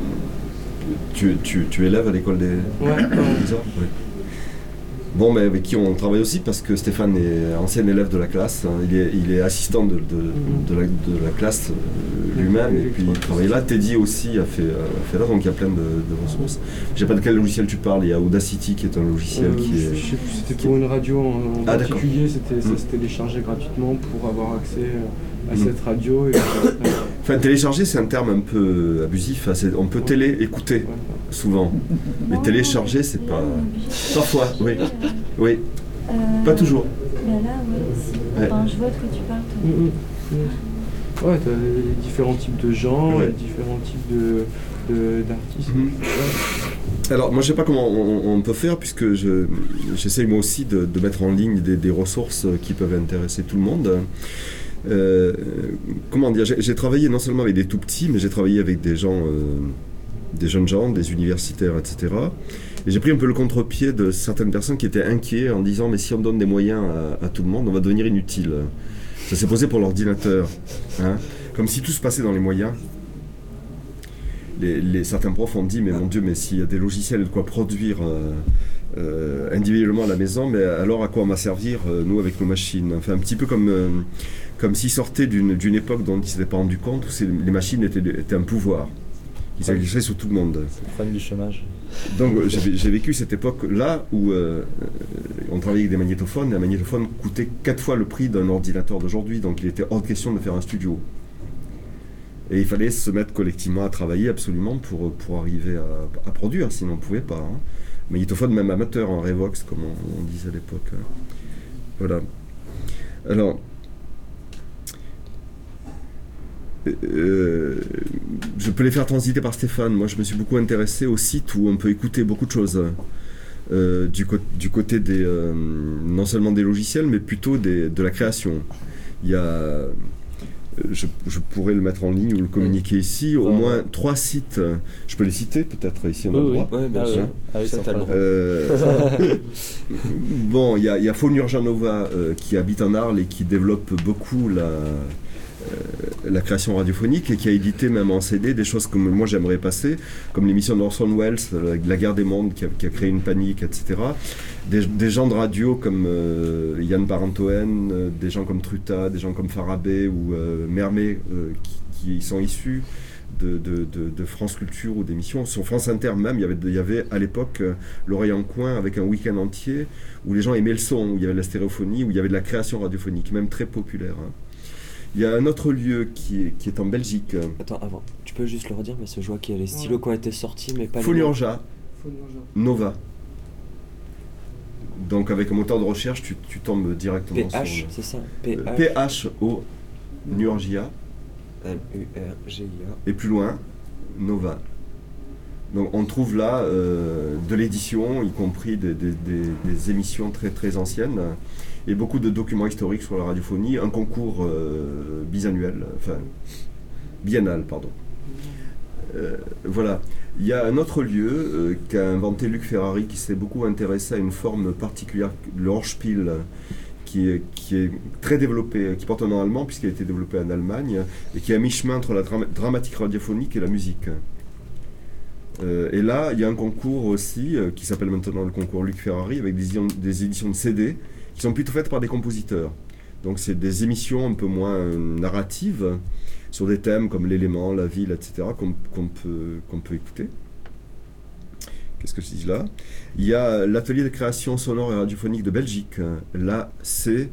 A: tu élèves à l'école des arts? Ouais. Bon, mais avec qui on travaille aussi, parce que Stéphane est ancien élève de la classe, hein, il est assistant de la classe lui-même, et puis il travaille là. Teddy aussi a fait là, donc il y a plein de ressources. Je sais pas de quel logiciel tu parles, il y a Audacity qui est un logiciel qui est...
D: Je sais plus, c'était pour une radio en particulier, ça se téléchargeait gratuitement pour avoir accès à cette radio.
A: Enfin, télécharger, c'est un terme un peu abusif. On peut écouter souvent. Mais télécharger, c'est pas... Parfois, oui. Pas toujours.
E: Là, ouais. Enfin, je vois de quoi tu parles.
D: Ouais, t'as différents types de genres, différents types d'artistes.
A: Alors, moi, je sais pas comment on peut faire, puisque j'essaye moi aussi de mettre en ligne des ressources qui peuvent intéresser tout le monde. Comment dire, j'ai travaillé non seulement avec des tout petits, mais j'ai travaillé avec des gens, des jeunes gens, des universitaires, etc. Et j'ai pris un peu le contre-pied de certaines personnes qui étaient inquiets en disant mais si on donne des moyens à tout le monde, on va devenir inutile. Ça s'est posé pour l'ordinateur, hein, comme si tout se passait dans les moyens. Certains profs ont dit mais mon Dieu, mais s'il y a des logiciels et de quoi produire individuellement à la maison, mais alors à quoi on va servir nous avec nos machines? Enfin un petit peu comme s'ils sortaient d'une époque dont ils ne s'étaient pas rendu compte, où les machines étaient un pouvoir. Ils s'agissaient sur tout le monde.
B: C'est le problème du chômage.
A: Donc j'ai vécu cette époque-là où on travaillait avec des magnétophones, et un magnétophone coûtait 4 fois le prix d'un ordinateur d'aujourd'hui, donc il était hors de question de faire un studio. Et il fallait se mettre collectivement à travailler absolument pour arriver à produire, sinon on ne pouvait pas. Hein. Magnétophone même amateur, en Revox, comme on disait à l'époque. Voilà. Alors... je peux les faire transiter par Stéphane. Moi, je me suis beaucoup intéressé au site où on peut écouter beaucoup de choses. Du côté des, non seulement des logiciels, mais plutôt de la création. Il y a... Je pourrais le mettre en ligne ou le communiquer ici. Au moins 3 sites. Je peux les citer peut-être ici, on a le droit.
C: Oui, bien sûr.
A: Bon, il y a Faune Urjanova qui habite en Arles et qui développe beaucoup la création radiophonique et qui a édité même en CD des choses que moi j'aimerais passer, comme l'émission d'Orson Welles, La guerre des mondes, qui a créé une panique, etc. Des gens de radio comme Yann Barantoen, des gens comme Truta, des gens comme Farabé ou Mermet qui sont issus de France Culture ou d'émissions. Sur France Inter même, il y avait à l'époque l'oreille en coin avec un week-end entier où les gens aimaient le son, où il y avait de la stéréophonie, où il y avait de la création radiophonique, même très populaire. Hein. Il y a un autre lieu qui est en Belgique.
C: Attends, avant, tu peux juste le redire parce que je vois qu'il y a les stylos qui ont été sortis, mais pas
A: Folianja Nova. Donc avec un moteur de recherche, tu tombes directement
C: PH, c'est ça
A: PHO Nurgia.
C: Nurgia.
A: Et plus loin, Nova. Donc on trouve là de l'édition, y compris des émissions très très anciennes, et beaucoup de documents historiques sur la radiophonie, un concours biennal, pardon. Voilà. Il y a un autre lieu qu'a inventé Luc Ferrari qui s'est beaucoup intéressé à une forme particulière, le Hörspiel, qui est très développé, qui porte un nom allemand puisqu'il a été développé en Allemagne, et qui est à mi-chemin entre la dramatique radiophonique et la musique. Et là, il y a un concours aussi, qui s'appelle maintenant le concours Luc Ferrari, avec des éditions de CD, qui sont plutôt faites par des compositeurs. Donc c'est des émissions un peu moins narratives, sur des thèmes comme l'élément, la ville, etc., qu'on peut écouter. Qu'est-ce que je dis là? Il y a l'atelier de création sonore et radiophonique de Belgique. Là, c'est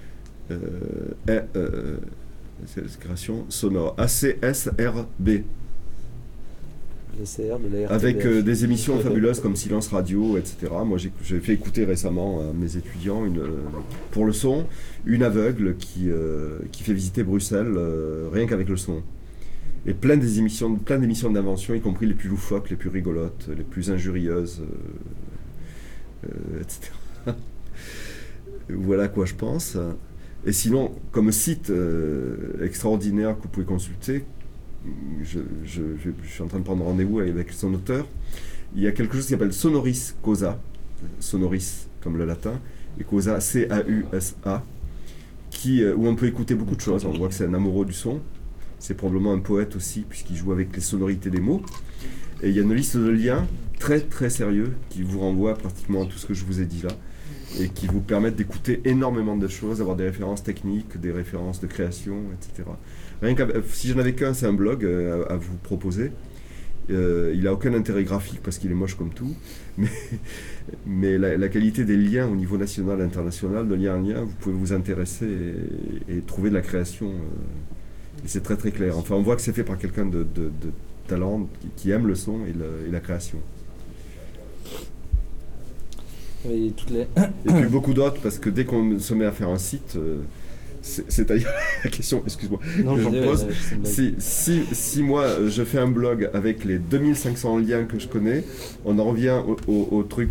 A: création sonore. ACSRB. Avec des émissions fabuleuses comme Silence Radio, etc. Moi, j'ai fait écouter récemment à mes étudiants, pour le son, une aveugle qui fait visiter Bruxelles rien qu'avec le son. Et plein d'émissions d'invention, y compris les plus loufoques, les plus rigolotes, les plus injurieuses, etc. Voilà à quoi je pense. Et sinon, comme site extraordinaire que vous pouvez consulter, je suis en train de prendre rendez-vous avec son auteur. Il y a quelque chose qui s'appelle Sonoris Causa, Sonoris comme le latin, et Causa, C-A-U-S-A, où on peut écouter beaucoup de choses. On voit que c'est un amoureux du son. C'est probablement un poète aussi, puisqu'il joue avec les sonorités des mots. Et il y a une liste de liens très très sérieux qui vous renvoie pratiquement à tout ce que je vous ai dit là, et qui vous permettent d'écouter énormément de choses, d'avoir des références techniques, des références de création, etc. Si j'en avais qu'un, c'est un blog à vous proposer. Il n'a aucun intérêt graphique parce qu'il est moche comme tout, mais la qualité des liens au niveau national et international, de lien en lien, vous pouvez vous intéresser et trouver de la création. Et c'est très très clair. Enfin, on voit que c'est fait par quelqu'un de talent, qui aime le son et la création.
B: Et
A: puis beaucoup d'autres, parce que dès qu'on se met à faire un site, c'est-à-dire la question, excuse-moi, que j'en pose, si moi je fais un blog avec les 2500 liens que je connais, on en revient au truc,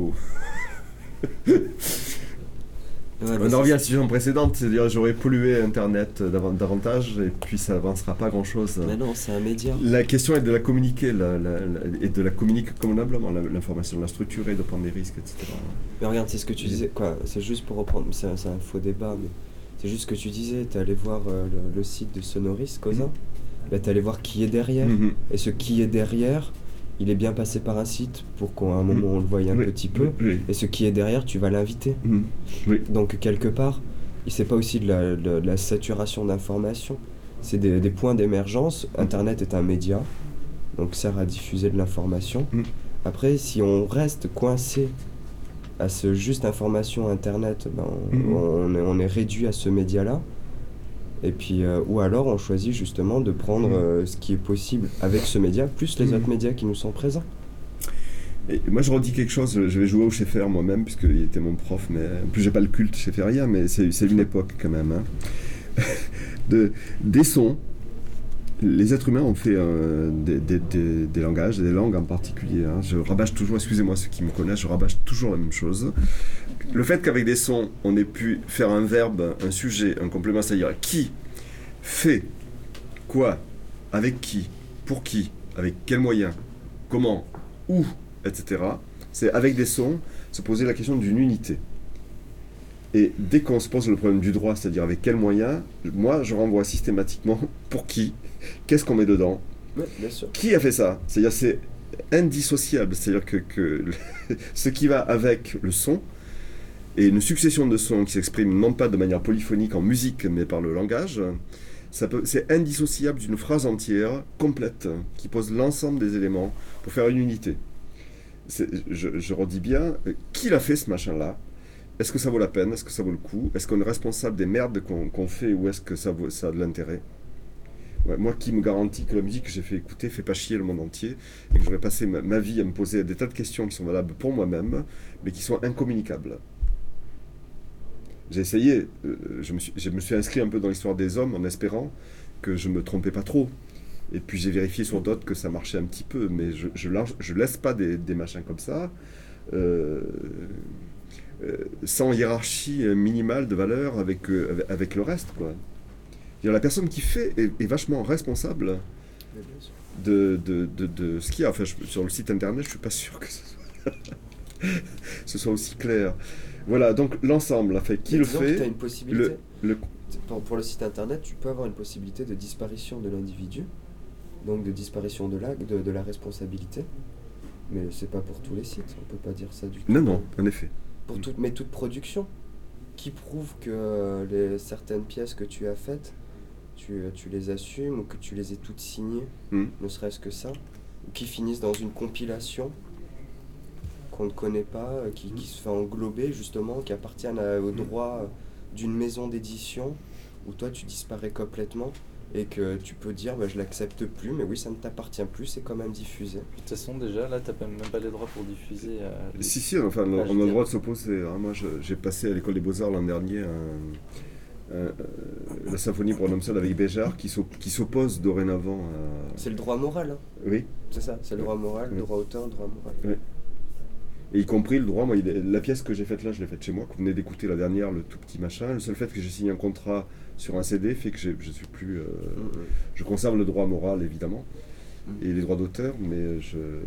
A: on en revient à la situation précédente, c'est-à-dire j'aurais pollué Internet davantage et puis ça avancera pas grand-chose.
C: Mais non, c'est un média.
A: La question est de la communiquer et de la communiquer convenablement, l'information, de la structurer, de prendre des risques, etc.
C: Mais regarde, c'est ce que tu disais, quoi. C'est juste pour reprendre, c'est un faux débat, mais c'est juste ce que tu disais. T'es allé voir le site de Sonoris Causa, bah, t'es allé voir qui est derrière, et ce qui est derrière, il est bien passé par un site pour qu'à un moment on le voie un petit peu, et ce qui est derrière, tu vas l'inviter. Donc quelque part, c'est pas aussi de la saturation d'informations, c'est des points d'émergence. Internet est un média, donc sert à diffuser de l'information. Après, si on reste coincé à ce juste information Internet, ben on est réduit à ce média-là. Et puis, ou alors on choisit justement de prendre ce qui est possible avec ce média, plus les autres médias qui nous sont présents.
A: Et moi je redis quelque chose, je vais jouer au Schaeffer moi-même, puisqu'il était mon prof, mais en plus j'ai pas le culte schaefferien, mais c'est une époque quand même. Hein. Des sons, les êtres humains ont fait des langages, des langues en particulier. Hein. Je rabâche toujours, excusez-moi ceux qui me connaissent, je rabâche toujours la même chose. Le fait qu'avec des sons, on ait pu faire un verbe, un sujet, un complément, c'est-à-dire qui fait quoi, avec qui, pour qui, avec quels moyens, comment, où, etc. C'est avec des sons se poser la question d'une unité. Et dès qu'on se pose le problème du droit, c'est-à-dire avec quels moyens, moi je renvoie systématiquement pour qui, qu'est-ce qu'on met dedans,
C: bien sûr.
A: Qui a fait ça, c'est-à-dire c'est indissociable, c'est-à-dire que ce qui va avec le son, et une succession de sons qui s'expriment non pas de manière polyphonique en musique, mais par le langage, c'est indissociable d'une phrase entière, complète, qui pose l'ensemble des éléments pour faire une unité. Je redis bien, qui l'a fait ce machin-là? Est-ce que ça vaut la peine? Est-ce que ça vaut le coup? Est-ce qu'on est responsable des merdes qu'on fait, ou est-ce que ça a de l'intérêt? Ouais, moi qui me garantis que la musique que j'ai fait écouter fait pas chier le monde entier, et que j'aurais passé ma vie à me poser des tas de questions qui sont valables pour moi-même, mais qui sont incommunicables. j'ai essayé, je me suis inscrit un peu dans l'histoire des hommes en espérant que je me trompais pas trop. Et puis j'ai vérifié sur d'autres que ça marchait un petit peu, mais je laisse pas des machins comme ça, sans hiérarchie minimale de valeur avec le reste, quoi. La personne qui fait est vachement responsable de ce qu'il y a. Enfin, sur le site internet, je suis pas sûr que ce soit aussi clair. Voilà, donc l'ensemble, qui le fait.
C: Tu as une possibilité. Pour le site internet, tu peux avoir une possibilité de disparition de l'individu, donc de disparition de la responsabilité. Mais c'est pas pour tous les sites, on peut pas dire ça du tout.
A: Non, en effet.
C: Mais toute production qui prouve que certaines pièces que tu as faites, tu les assumes, ou que tu les aies toutes signées, ne serait-ce que ça, ou qui finissent dans une compilation qu'on ne connaît pas, qui se fait englober justement, qui appartiennent au droit d'une maison d'édition, où toi tu disparais complètement, et que tu peux dire je l'accepte plus, mais oui, ça ne t'appartient plus, c'est quand même diffusé.
B: De toute façon, déjà là, tu n'as même pas les droits pour diffuser.
A: Si, enfin, on a le droit de s'opposer. Hein. Moi, j'ai passé à l'école des Beaux-Arts l'an dernier la symphonie pour un homme seul avec Béjart qui s'oppose dorénavant à...
C: C'est le droit moral. Hein.
A: Oui.
C: C'est ça, c'est le droit moral, le droit auteur, le droit moral.
A: Oui. Et y compris le droit, moi, la pièce que j'ai faite là, je l'ai faite chez moi, que vous venez d'écouter la dernière, le tout petit machin. Le seul fait que j'ai signé un contrat sur un CD fait que je suis plus... Je conserve le droit moral, évidemment, et les droits d'auteur, mais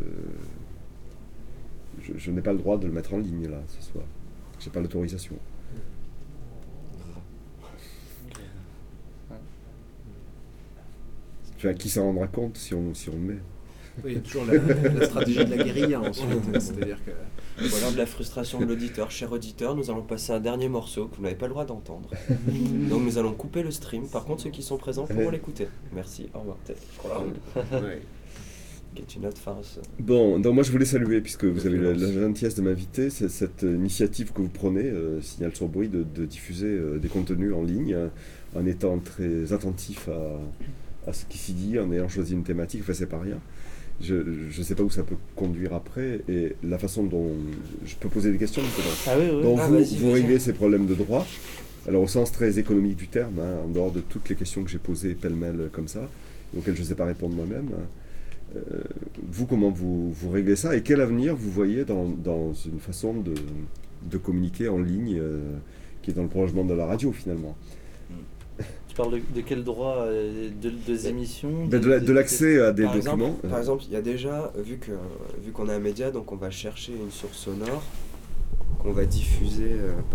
A: je n'ai pas le droit de le mettre en ligne, là, ce soir. J'ai pas l'autorisation. Enfin, qui s'en rendra compte si on le met?
D: Oui, il y a toujours la stratégie de la guérilla ensuite. C'est-à-dire que...
C: Ou alors de la frustration de l'auditeur. Cher auditeur, nous allons passer un dernier morceau que vous n'avez pas le droit d'entendre. Donc nous allons couper le stream. Par contre, ceux qui sont présents pourront l'écouter. Merci, au revoir. Qui est une autre farce.
A: Bon, donc moi je voulais saluer, puisque vous avez la gentillesse de m'inviter, cette initiative que vous prenez, Signal sur Bruit, de diffuser des contenus en ligne, en étant très attentif à ce qui s'y dit, en ayant choisi une thématique, enfin c'est pas rien. Je ne sais pas où ça peut conduire après, et la façon dont je peux poser des questions dont vous réglez ces problèmes de droit, alors au sens très économique du terme, hein, en dehors de toutes les questions que j'ai posées pêle-mêle comme ça, auxquelles je ne sais pas répondre moi-même. Vous, comment vous réglez ça, et quel avenir vous voyez dans une façon de communiquer en ligne qui est dans le prolongement de la radio finalement?
B: Tu parles de quel droit? Des émissions
A: de l'accès à des documents.
C: Par exemple, il y a déjà, vu qu'on a un média, donc on va chercher une source sonore qu'on va diffuser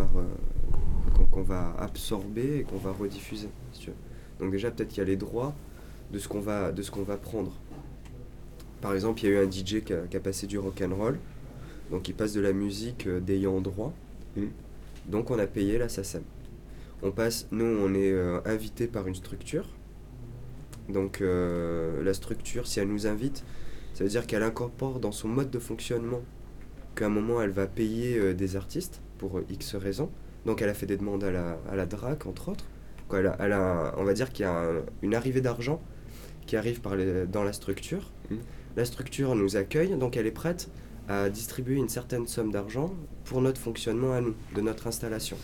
C: qu'on va absorber et qu'on va rediffuser, si tu veux. Donc déjà, peut-être qu'il y a les droits de ce qu'on va prendre. Par exemple, il y a eu un DJ qui a passé du rock'n'roll, donc il passe de la musique d'ayant droit, donc on a payé la SACEM. Nous on est invité par une structure, donc la structure, si elle nous invite, ça veut dire qu'elle incorpore dans son mode de fonctionnement qu'à un moment elle va payer des artistes pour X raisons, donc elle a fait des demandes à la DRAC entre autres, on va dire qu'il y a une arrivée d'argent qui arrive dans la structure. La structure nous accueille, donc elle est prête à distribuer une certaine somme d'argent pour notre fonctionnement à nous, de notre installation.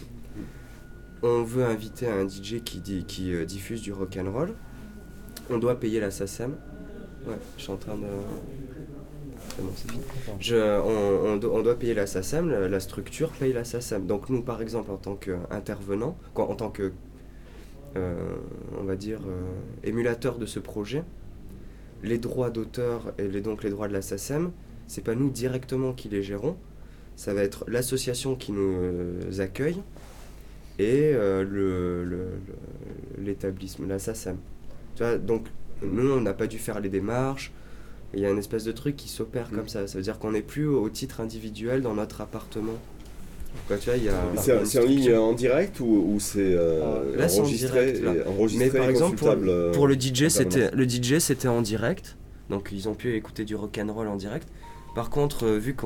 C: On veut inviter un DJ qui diffuse du rock'n'roll, on doit payer la SACEM. Ouais, je suis en train de... C'est bon, c'est fini. On doit payer la SACEM, la structure paye la SACEM. Donc nous, par exemple, en tant qu'intervenant, en tant que, on va dire, émulateur de ce projet, les droits d'auteur et donc les droits de la SACEM, c'est pas nous directement qui les gérons, ça va être l'association qui nous accueille et l'établissement, la SACEM. Tu vois, donc nous on n'a pas dû faire les démarches, il y a une espèce de truc qui s'opère comme ça veut dire qu'on n'est plus au titre individuel dans notre appartement. Quoi, tu vois,
A: c'est en ligne en direct ou c'est
C: là,
A: enregistré,
C: c'est en direct,
A: enregistré?
C: Mais par exemple pour le DJ
A: permanent.
C: c'était en direct, donc ils ont pu écouter du rock'n'roll en direct. Par contre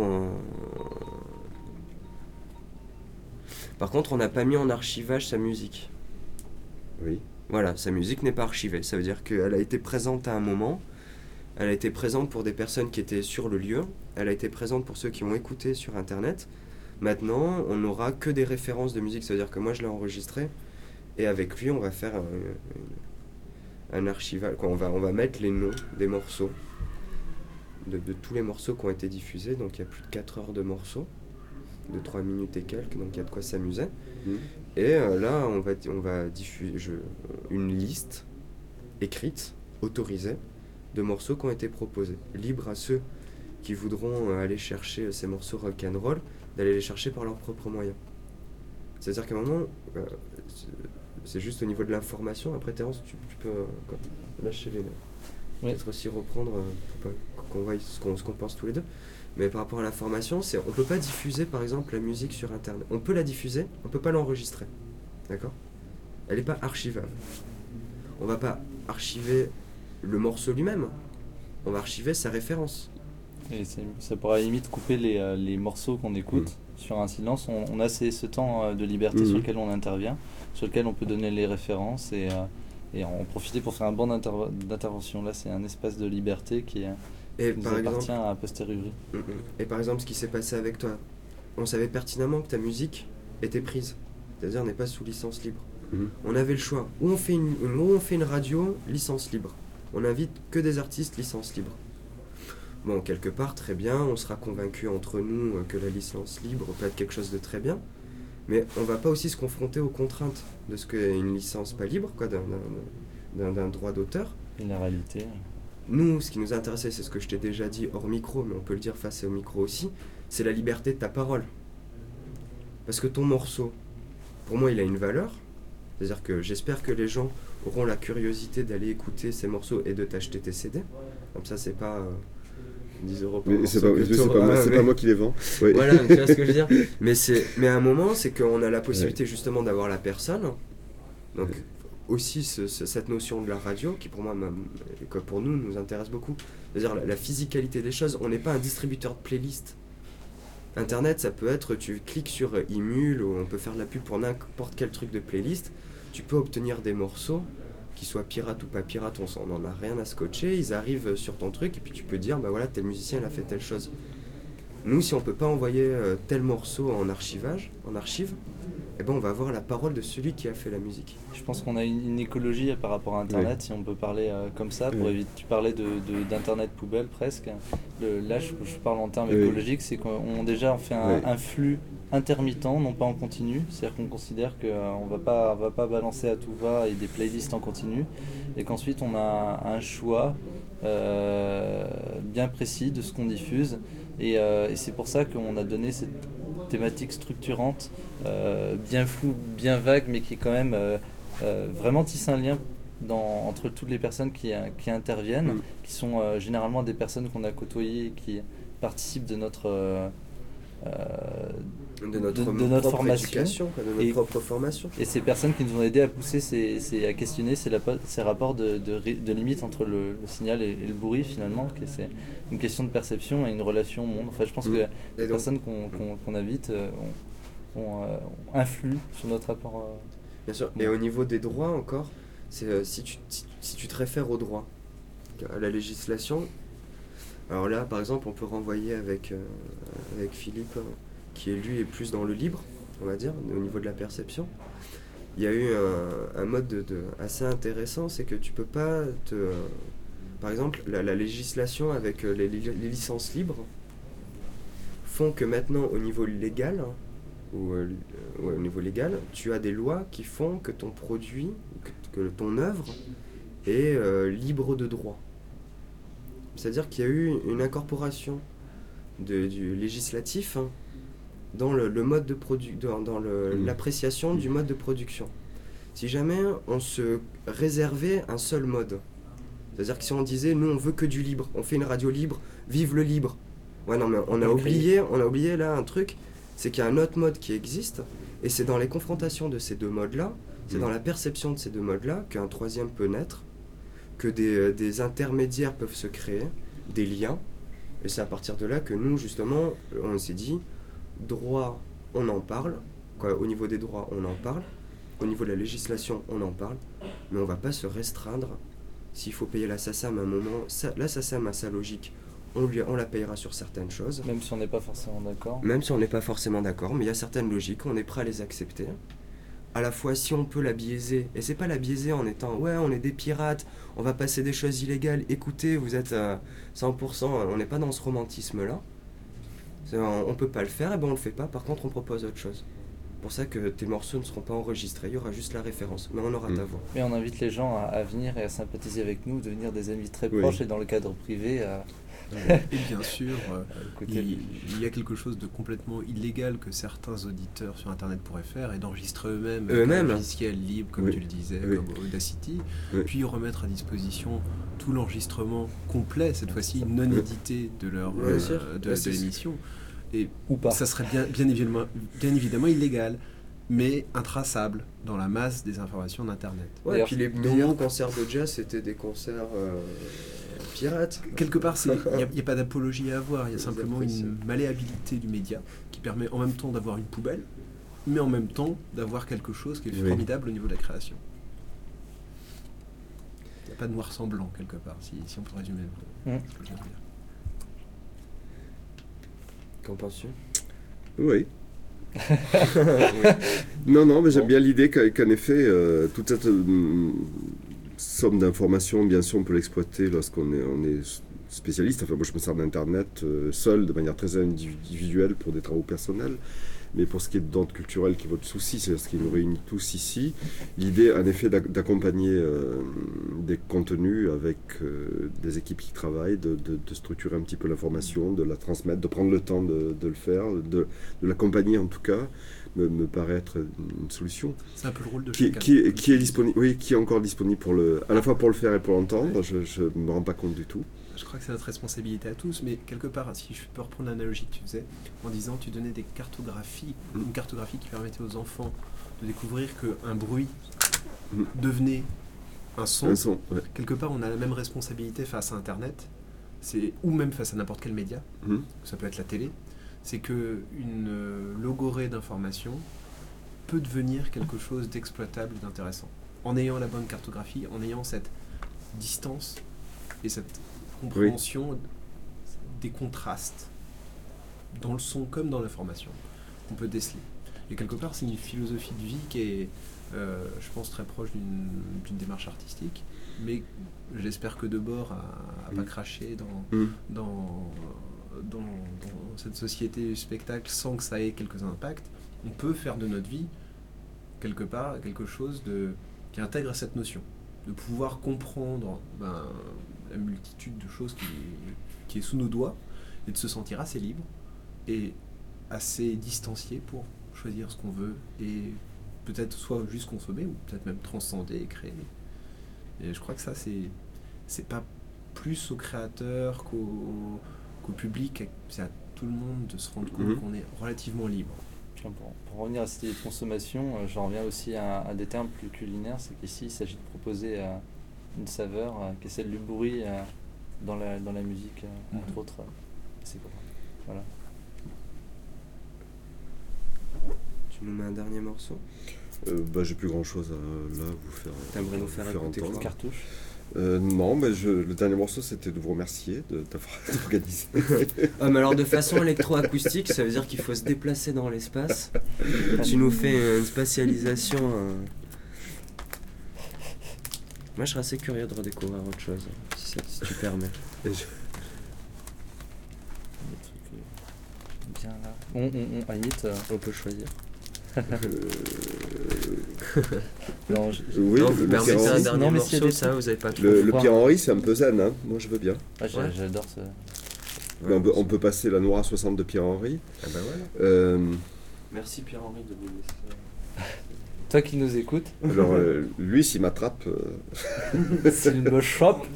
C: on n'a pas mis en archivage sa musique.
A: Oui.
C: Voilà, sa musique n'est pas archivée, ça veut dire qu'elle a été présente à un moment, elle a été présente pour des personnes qui étaient sur le lieu, elle a été présente pour ceux qui ont écouté sur internet. Maintenant, on n'aura que des références de musique, c'est-à-dire que moi je l'ai enregistré, et avec lui on va faire un archival, on va mettre les noms des morceaux, de tous les morceaux qui ont été diffusés, donc il y a plus de 4 heures de morceaux, de 3 minutes et quelques, donc il y a de quoi s'amuser. Et là, on va diffuser une liste écrite, autorisée, de morceaux qui ont été proposés. Libre à ceux qui voudront aller chercher ces morceaux rock'n'roll, d'aller les chercher par leurs propres moyens. C'est-à-dire qu'à un moment, c'est juste au niveau de l'information. Après, Terence, tu peux lâcher les... Peut-être aussi reprendre, pour qu'on voie ce qu'on pense tous les deux. Mais par rapport à l'information, on ne peut pas diffuser, par exemple, la musique sur Internet. On peut la diffuser, on ne peut pas l'enregistrer. D'accord ? Elle n'est pas archivable. On ne va pas archiver le morceau lui-même. On va archiver sa référence.
B: Et ça pourra à la limite couper les morceaux qu'on écoute sur un silence. On a ce temps de liberté sur lequel on intervient, sur lequel on peut donner les références et en profiter pour faire un banc d'intervention. Là, c'est un espace de liberté qui nous appartient à posteriori.
C: Et par exemple, ce qui s'est passé avec toi, on savait pertinemment que ta musique était prise, c'est-à-dire n'est pas sous licence libre. On avait le choix. Ou on fait une radio, licence libre. On invite que des artistes, licence libre. Bon, quelque part, très bien, on sera convaincus entre nous que la licence libre peut être quelque chose de très bien, mais on va pas aussi se confronter aux contraintes de ce qu'est une licence pas libre, quoi, d'un droit d'auteur.
B: Et la réalité.
C: Nous, ce qui nous intéressait, c'est ce que je t'ai déjà dit hors micro, mais on peut le dire face au micro aussi, c'est la liberté de ta parole. Parce que ton morceau, pour moi, il a une valeur. C'est-à-dire que j'espère que les gens auront la curiosité d'aller écouter ces morceaux et de t'acheter tes CD. Comme ça, c'est pas 10 € par morceau.
A: C'est pas moi qui les vends. Oui.
C: Voilà, tu vois ce que je veux dire. Mais à un moment, c'est qu'on a la possibilité justement d'avoir la personne. Donc, aussi cette notion de la radio qui, pour moi, pour nous intéresse beaucoup. C'est-à-dire la physicalité des choses. On n'est pas un distributeur de playlists. Internet, ça peut être, tu cliques sur Emule, ou on peut faire de la pub pour n'importe quel truc de playlist. Tu peux obtenir des morceaux, qu'ils soient pirates ou pas pirates, on n'en a rien à scotcher. Ils arrivent sur ton truc et puis tu peux dire, bah voilà, tel musicien il a fait telle chose. Nous, si on peut pas envoyer tel morceau en archive, eh ben on va avoir la parole de celui qui a fait la musique.
B: Je pense qu'on a une écologie par rapport à Internet, si on peut parler comme ça, pour éviter. Tu parlais d'Internet poubelle presque. Là, je parle en termes écologiques, c'est qu'on déjà on fait un flux intermittent, non pas en continu. C'est-à-dire qu'on considère qu'on va pas balancer à tout va et des playlists en continu, et qu'ensuite on a un choix bien précis de ce qu'on diffuse. Et c'est pour ça qu'on a donné cette thématique structurante, bien floue, bien vague, mais qui est quand même vraiment tisse un lien entre toutes les personnes qui interviennent, qui sont généralement des personnes qu'on a côtoyées et qui participent de notre formation,
C: de notre propre formation.
B: Et ces personnes qui nous ont aidés à pousser à questionner ces rapports de limite entre le signal et le bruit finalement, que c'est une question de perception et une relation au monde. Enfin, je pense que les personnes qu'on invite influent sur notre rapport.
C: Bien sûr. Et au niveau des droits encore, c'est si tu te réfères aux droits, à la législation. Alors là, par exemple, on peut renvoyer avec Philippe, qui lui est plus dans le libre, on va dire, au niveau de la perception. Il y a eu un mode assez intéressant, c'est que tu peux pas par exemple, la législation avec les licences libres font que maintenant, au niveau légal, au niveau légal, tu as des lois qui font que ton produit, que ton œuvre est libre de droit. C'est-à-dire qu'il y a eu une incorporation du législatif dans le mode de dans l'appréciation du mode de production. Si jamais on se réservait un seul mode, c'est-à-dire que si on disait nous on veut que du libre, on fait une radio libre, vive le libre. Ouais non mais on a oublié là un truc, c'est qu'il y a un autre mode qui existe, et c'est dans les confrontations de ces deux modes-là, c'est dans la perception de ces deux modes-là qu'un troisième peut naître, que des intermédiaires peuvent se créer, des liens, et c'est à partir de là que nous, justement, on s'est dit, droit, on en parle, au niveau des droits, on en parle, au niveau de la législation, on en parle, mais on ne va pas se restreindre. S'il faut payer la SACEM à un moment, la SACEM a sa logique on la payera sur certaines choses.
B: Même si on n'est pas forcément d'accord.
C: Même si on n'est pas forcément d'accord, mais il y a certaines logiques, on est prêt à les accepter. À la fois, si on peut la biaiser, et c'est pas la biaiser en étant « ouais, on est des pirates, on va passer des choses illégales, écoutez, vous êtes à 100%, on n'est pas dans ce romantisme-là. On peut pas le faire, et ben on le fait pas, par contre on propose autre chose. » C'est pour ça que tes morceaux ne seront pas enregistrés, il y aura juste la référence, mais on aura ta voix.
B: Mais on invite les gens à venir et à sympathiser avec nous, devenir des amis très proches et dans le cadre privé.
D: Et bien sûr, il y a quelque chose de complètement illégal que certains auditeurs sur Internet pourraient faire et d'enregistrer eux-mêmes un logiciel libre, comme tu le disais, comme Audacity, puis remettre à disposition tout l'enregistrement complet, cette fois-ci non édité de l'émission. Et ça serait bien évidemment illégal, mais intraçable dans la masse des informations d'Internet.
C: Ouais, et puis les meilleurs concerts de jazz, c'était des concerts pirates.
D: Quelque part, il n'y a pas d'apologie à avoir, il y a simplement une malléabilité du média qui permet en même temps d'avoir une poubelle, mais en même temps d'avoir quelque chose qui est formidable au niveau de la création. Il n'y a pas de noir sans blanc, quelque part, si on peut résumer ce que je viens de dire.
C: Qu'en penses-tu ?
A: Oui. Non, mais j'aime bien l'idée qu'en effet, toute cette somme d'informations, bien sûr, on peut l'exploiter lorsqu'on est spécialiste. Enfin, moi, je me sers d'Internet seul, de manière très individuelle pour des travaux personnels. Mais pour ce qui est d'ordre culturel, qui est votre souci, c'est ce qui nous réunit tous ici, l'idée, en effet, d'accompagner des contenus avec des équipes qui travaillent, de structurer un petit peu l'information, de la transmettre, de prendre le temps de le faire, de l'accompagner en tout cas, me paraît être une solution.
D: C'est un peu le rôle de
A: chacun. Qui est disponible, qui est encore disponible à la fois pour le faire et pour l'entendre. Je ne me rends pas compte du tout.
D: Je crois que c'est notre responsabilité à tous, mais quelque part, si je peux reprendre l'analogie que tu faisais, en disant tu donnais des cartographies, une cartographie qui permettait aux enfants de découvrir qu'un bruit devenait un son. Quelque part, on a la même responsabilité face à Internet, ou même face à n'importe quel média, ça peut être la télé, c'est qu'une logorée d'informations peut devenir quelque chose d'exploitable et d'intéressant. En ayant la bonne cartographie, en ayant cette distance et cette compréhension des contrastes dans le son comme dans l'information qu'on peut déceler. Et quelque part, c'est une philosophie de vie qui est, je pense, très proche d'une démarche artistique, mais j'espère que Debord a pas craché dans cette société du spectacle sans que ça ait quelques impacts. On peut faire de notre vie, quelque part, quelque chose qui intègre cette notion, de pouvoir comprendre la multitude de choses qui est sous nos doigts et de se sentir assez libre et assez distancié pour choisir ce qu'on veut et peut-être soit juste consommer ou peut-être même transcender et créer. Et je crois que ça, c'est pas plus aux créateurs qu'au public, c'est à tout le monde de se rendre compte qu'on est relativement libre.
B: Pour revenir à cette idée de consommation, j'en reviens aussi à des termes plus culinaires, c'est qu'ici il s'agit de proposer une saveur qui est celle du bruit dans la musique, entre autres. C'est cool. Voilà.
C: Tu nous mets un dernier morceau ?
A: J'ai plus grand chose à vous faire.
C: T'aimerais nous faire écouter
B: une cartouche ?
A: Non, mais le dernier morceau, c'était de vous remercier d'avoir organisé.
C: Mais alors de façon électroacoustique, ça veut dire qu'il faut se déplacer dans l'espace. Tu nous fais une spatialisation. Moi, je serais assez curieux de redécouvrir autre chose, si tu permets.
B: Bien là. On peut choisir.
A: Non,
C: vous permettez un dernier morceau, ça, vous avez pas trop.
A: Le Pierre-Henri, c'est un peu zen, hein. Moi je veux bien.
B: J'adore ça.
A: On peut passer la Noire à 60 de Pierre-Henri.
C: Ah bah voilà. Merci Pierre-Henri de nous laisser.
B: Toi qui nous écoutes.
A: Alors lui, s'il m'attrape.
B: S'il me chope.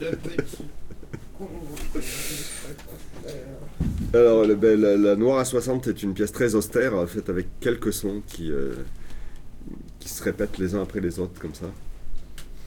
A: Alors, la Noire à 60 est une pièce très austère, faite avec quelques sons qui se répètent les uns après les autres, comme ça.